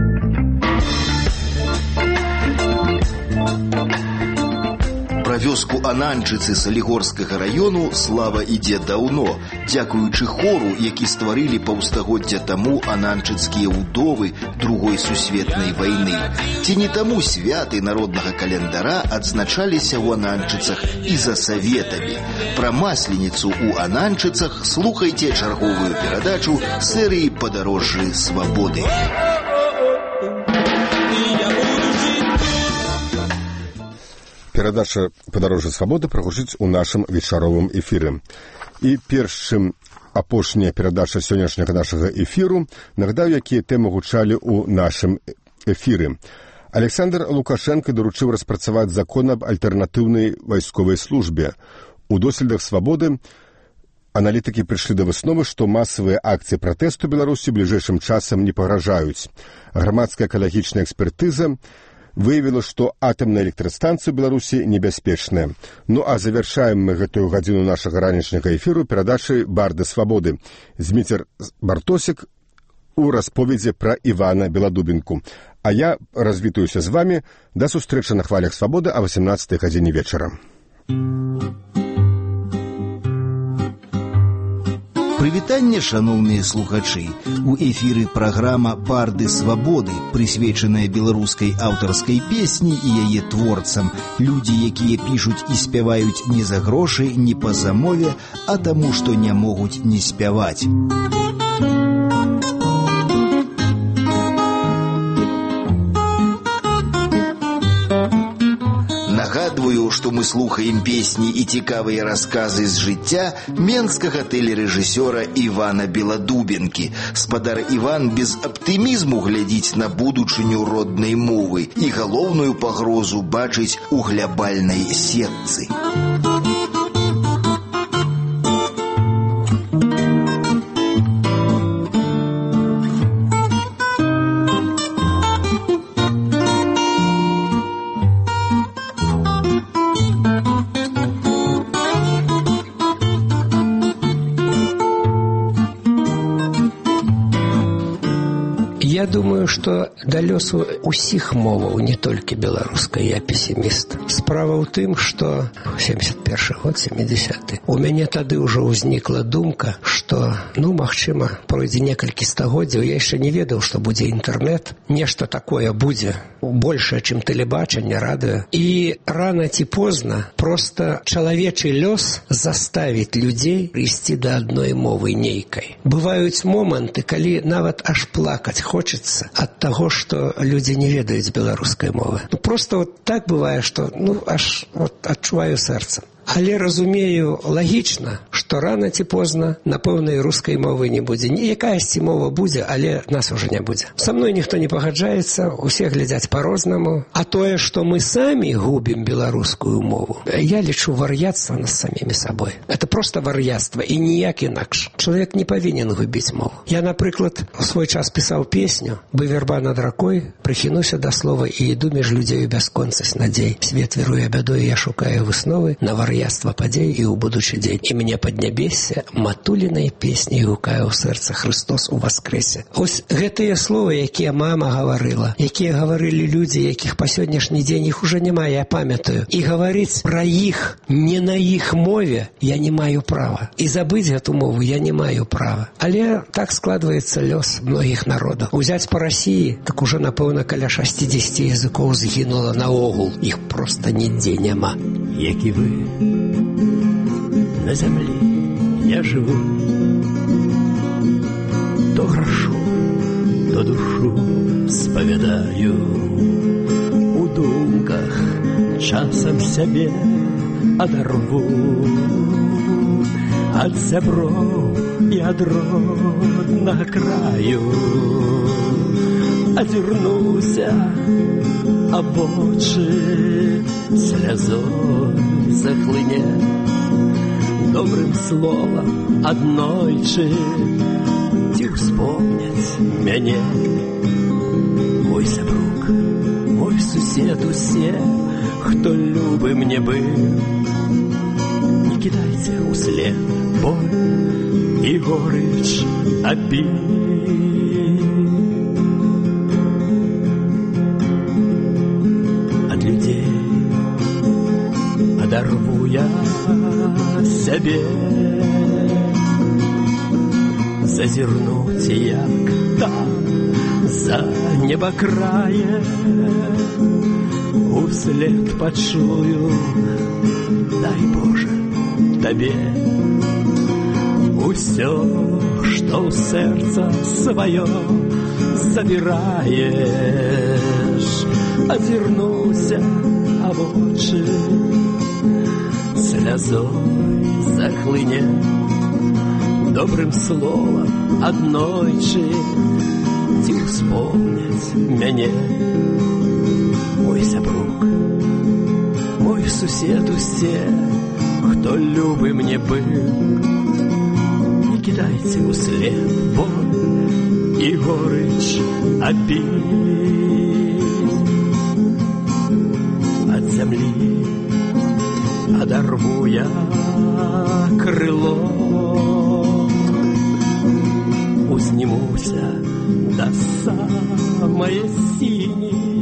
Пра вёску Ананчыцы Салігорскага раёну слава ідзе даўно, дзякуючы хору, які стварылі паўстагоддзя таму ананчыцкія ўдовы другой сусветнай вайны. Ці не таму святы народнага календара адзначаліся ў Ананчыцах і за саветамі. Пра масленіцу ў Ананчыцах слухайце чарговую перадачу серыі «Падарожжы свабоды». Перадача «Падарожжа свабоды» прагучыць у нашым вечаровым эфіры. І перш чым апошняя перадача сённяшняга нашага эфіру, нагадаю, якія тэмы гучалі ў нашым эфіры. Александр Лукашенко даручыў распрацаваць закон аб альтэрнатыўнай вайсковай службе. У доследах «Свабоды» аналітыкі прыйшлі да высновы, што масавыя акцыі пратэсту Беларусі бліжэйшым часам не пагражаюць. Грамадская экалагічная экспертыза выявіла, што атамная электрастанцыя ў Беларусі небяспечная. Ну а завяршаем мы гэтую гадзіну нашага ранішняга эфіру перадачай «Барды свабоды». Зміцер Бартосік у расповедзе пра Івана Беладубінку. А я развітаюся з вамі. Да сустрэчы на хвалях свабоды а васемнаццатай гадзіне вечара. Прывітанне, шаноўныя слухачы. У эфіры праграма «Барды свабоды», прысвечаная беларускай аўтарскай песні і яе творцам. Людзі, якія пішуць і спяваюць не за грошы, не па замове, а таму, што не могуць не спяваць. Нагадваю, што мы слухаем песні і цікавыя расказы з жыцця менскага тэлерэжысёра Івана Беладубінкі. Спадар Іван без аптымізму глядзіць на будучыню роднай мовы і галоўную пагрозу бачыць у глябальнай сетцы. Я думаю, што да лёсу ўсіх моваў, не толькі беларускай, я песіміст. Справа ў тым, што семдзесят першы год, семидесятый, у мяне тады ўжо ўзнікла думка, што, ну, магчыма, пройдзе некалькі стагоддзяў, я яшчэ не ведаў, што будзе інтэрнэт, нешта такое будзе, большае, чым тэлебачанне, радыё. І рана ці позна проста чалавечы лёс заставіць людзей ісці да адной мовы нейкай. Бываюць моманты, калі нават аж плакаць хочется от того, что люди не ведают белорусской мовы. Ну, просто вот так бывает, что ну, аж вот, отчуваю сердцем. Але разумею лагічна, што рана ці позна на пэўнай рускай мовы не будзе. Якаясьці мова будзе, але нас уже не будзе. Са мной ніхто не пагаджаецца, усе глядзяць па-рознаму. А тое, што мы самі губім беларускую мову, я лічу вар'яцтва над самімі сабой. Это просто вар'яцтва і ніяк інакш. Чалавек не павінен губіць мову. Я, напрыклад, у свой час пісаў песню «Бы верба над ракой, прыхінуся да слова і іду між людзей бясконцасць надзей. Свет віруе бядой, я шукаю высновы на вар'яцтва яства падзей і ў будучы дзень. І мне паднябесся матулінай песняй гукае ў сэрца Христос у воскресе. Ось гэтыя словы, якія мама гаварыла, якія гаварылі людзі, якіх па сённяшні дзень іх уже няма, я памятаю. І гаварыць пра іх не на іх мове я не маю права. І забыць гэту мову я не маю права. Але так складваецца лёс многіх народаў. Узяць па Расіі, так уже, напэўна, каля шестьдесят языкоў згінула наогул. Іх проста нідзе няма. Як і вы на землі я живу, то грошу, то душу сповідаю, у думках часом себе оторву от зябров и от родного краю. Озернуся об очи слезой захлыне, добрым словом аднойчы ці успомняць мяне. Мой сябрук, мой сусед, усе, хто любы мне быў, не кидайце услед боль і горыч обід. От людей оторву я себе, зазирнуть як там за небокрае, услед почую, дай Боже тебе усё, что у сердца свое забираешь. Озернуся а в очи слезой захлыне. добрым словом аднойчы, ці успомняць мяне. Мой сябрук, мой сусед усе, хто любы мне быў, не кідайце услед боль і горыч апіць. Ад зямлі адарву я крыло, узнімуся да самае сіні.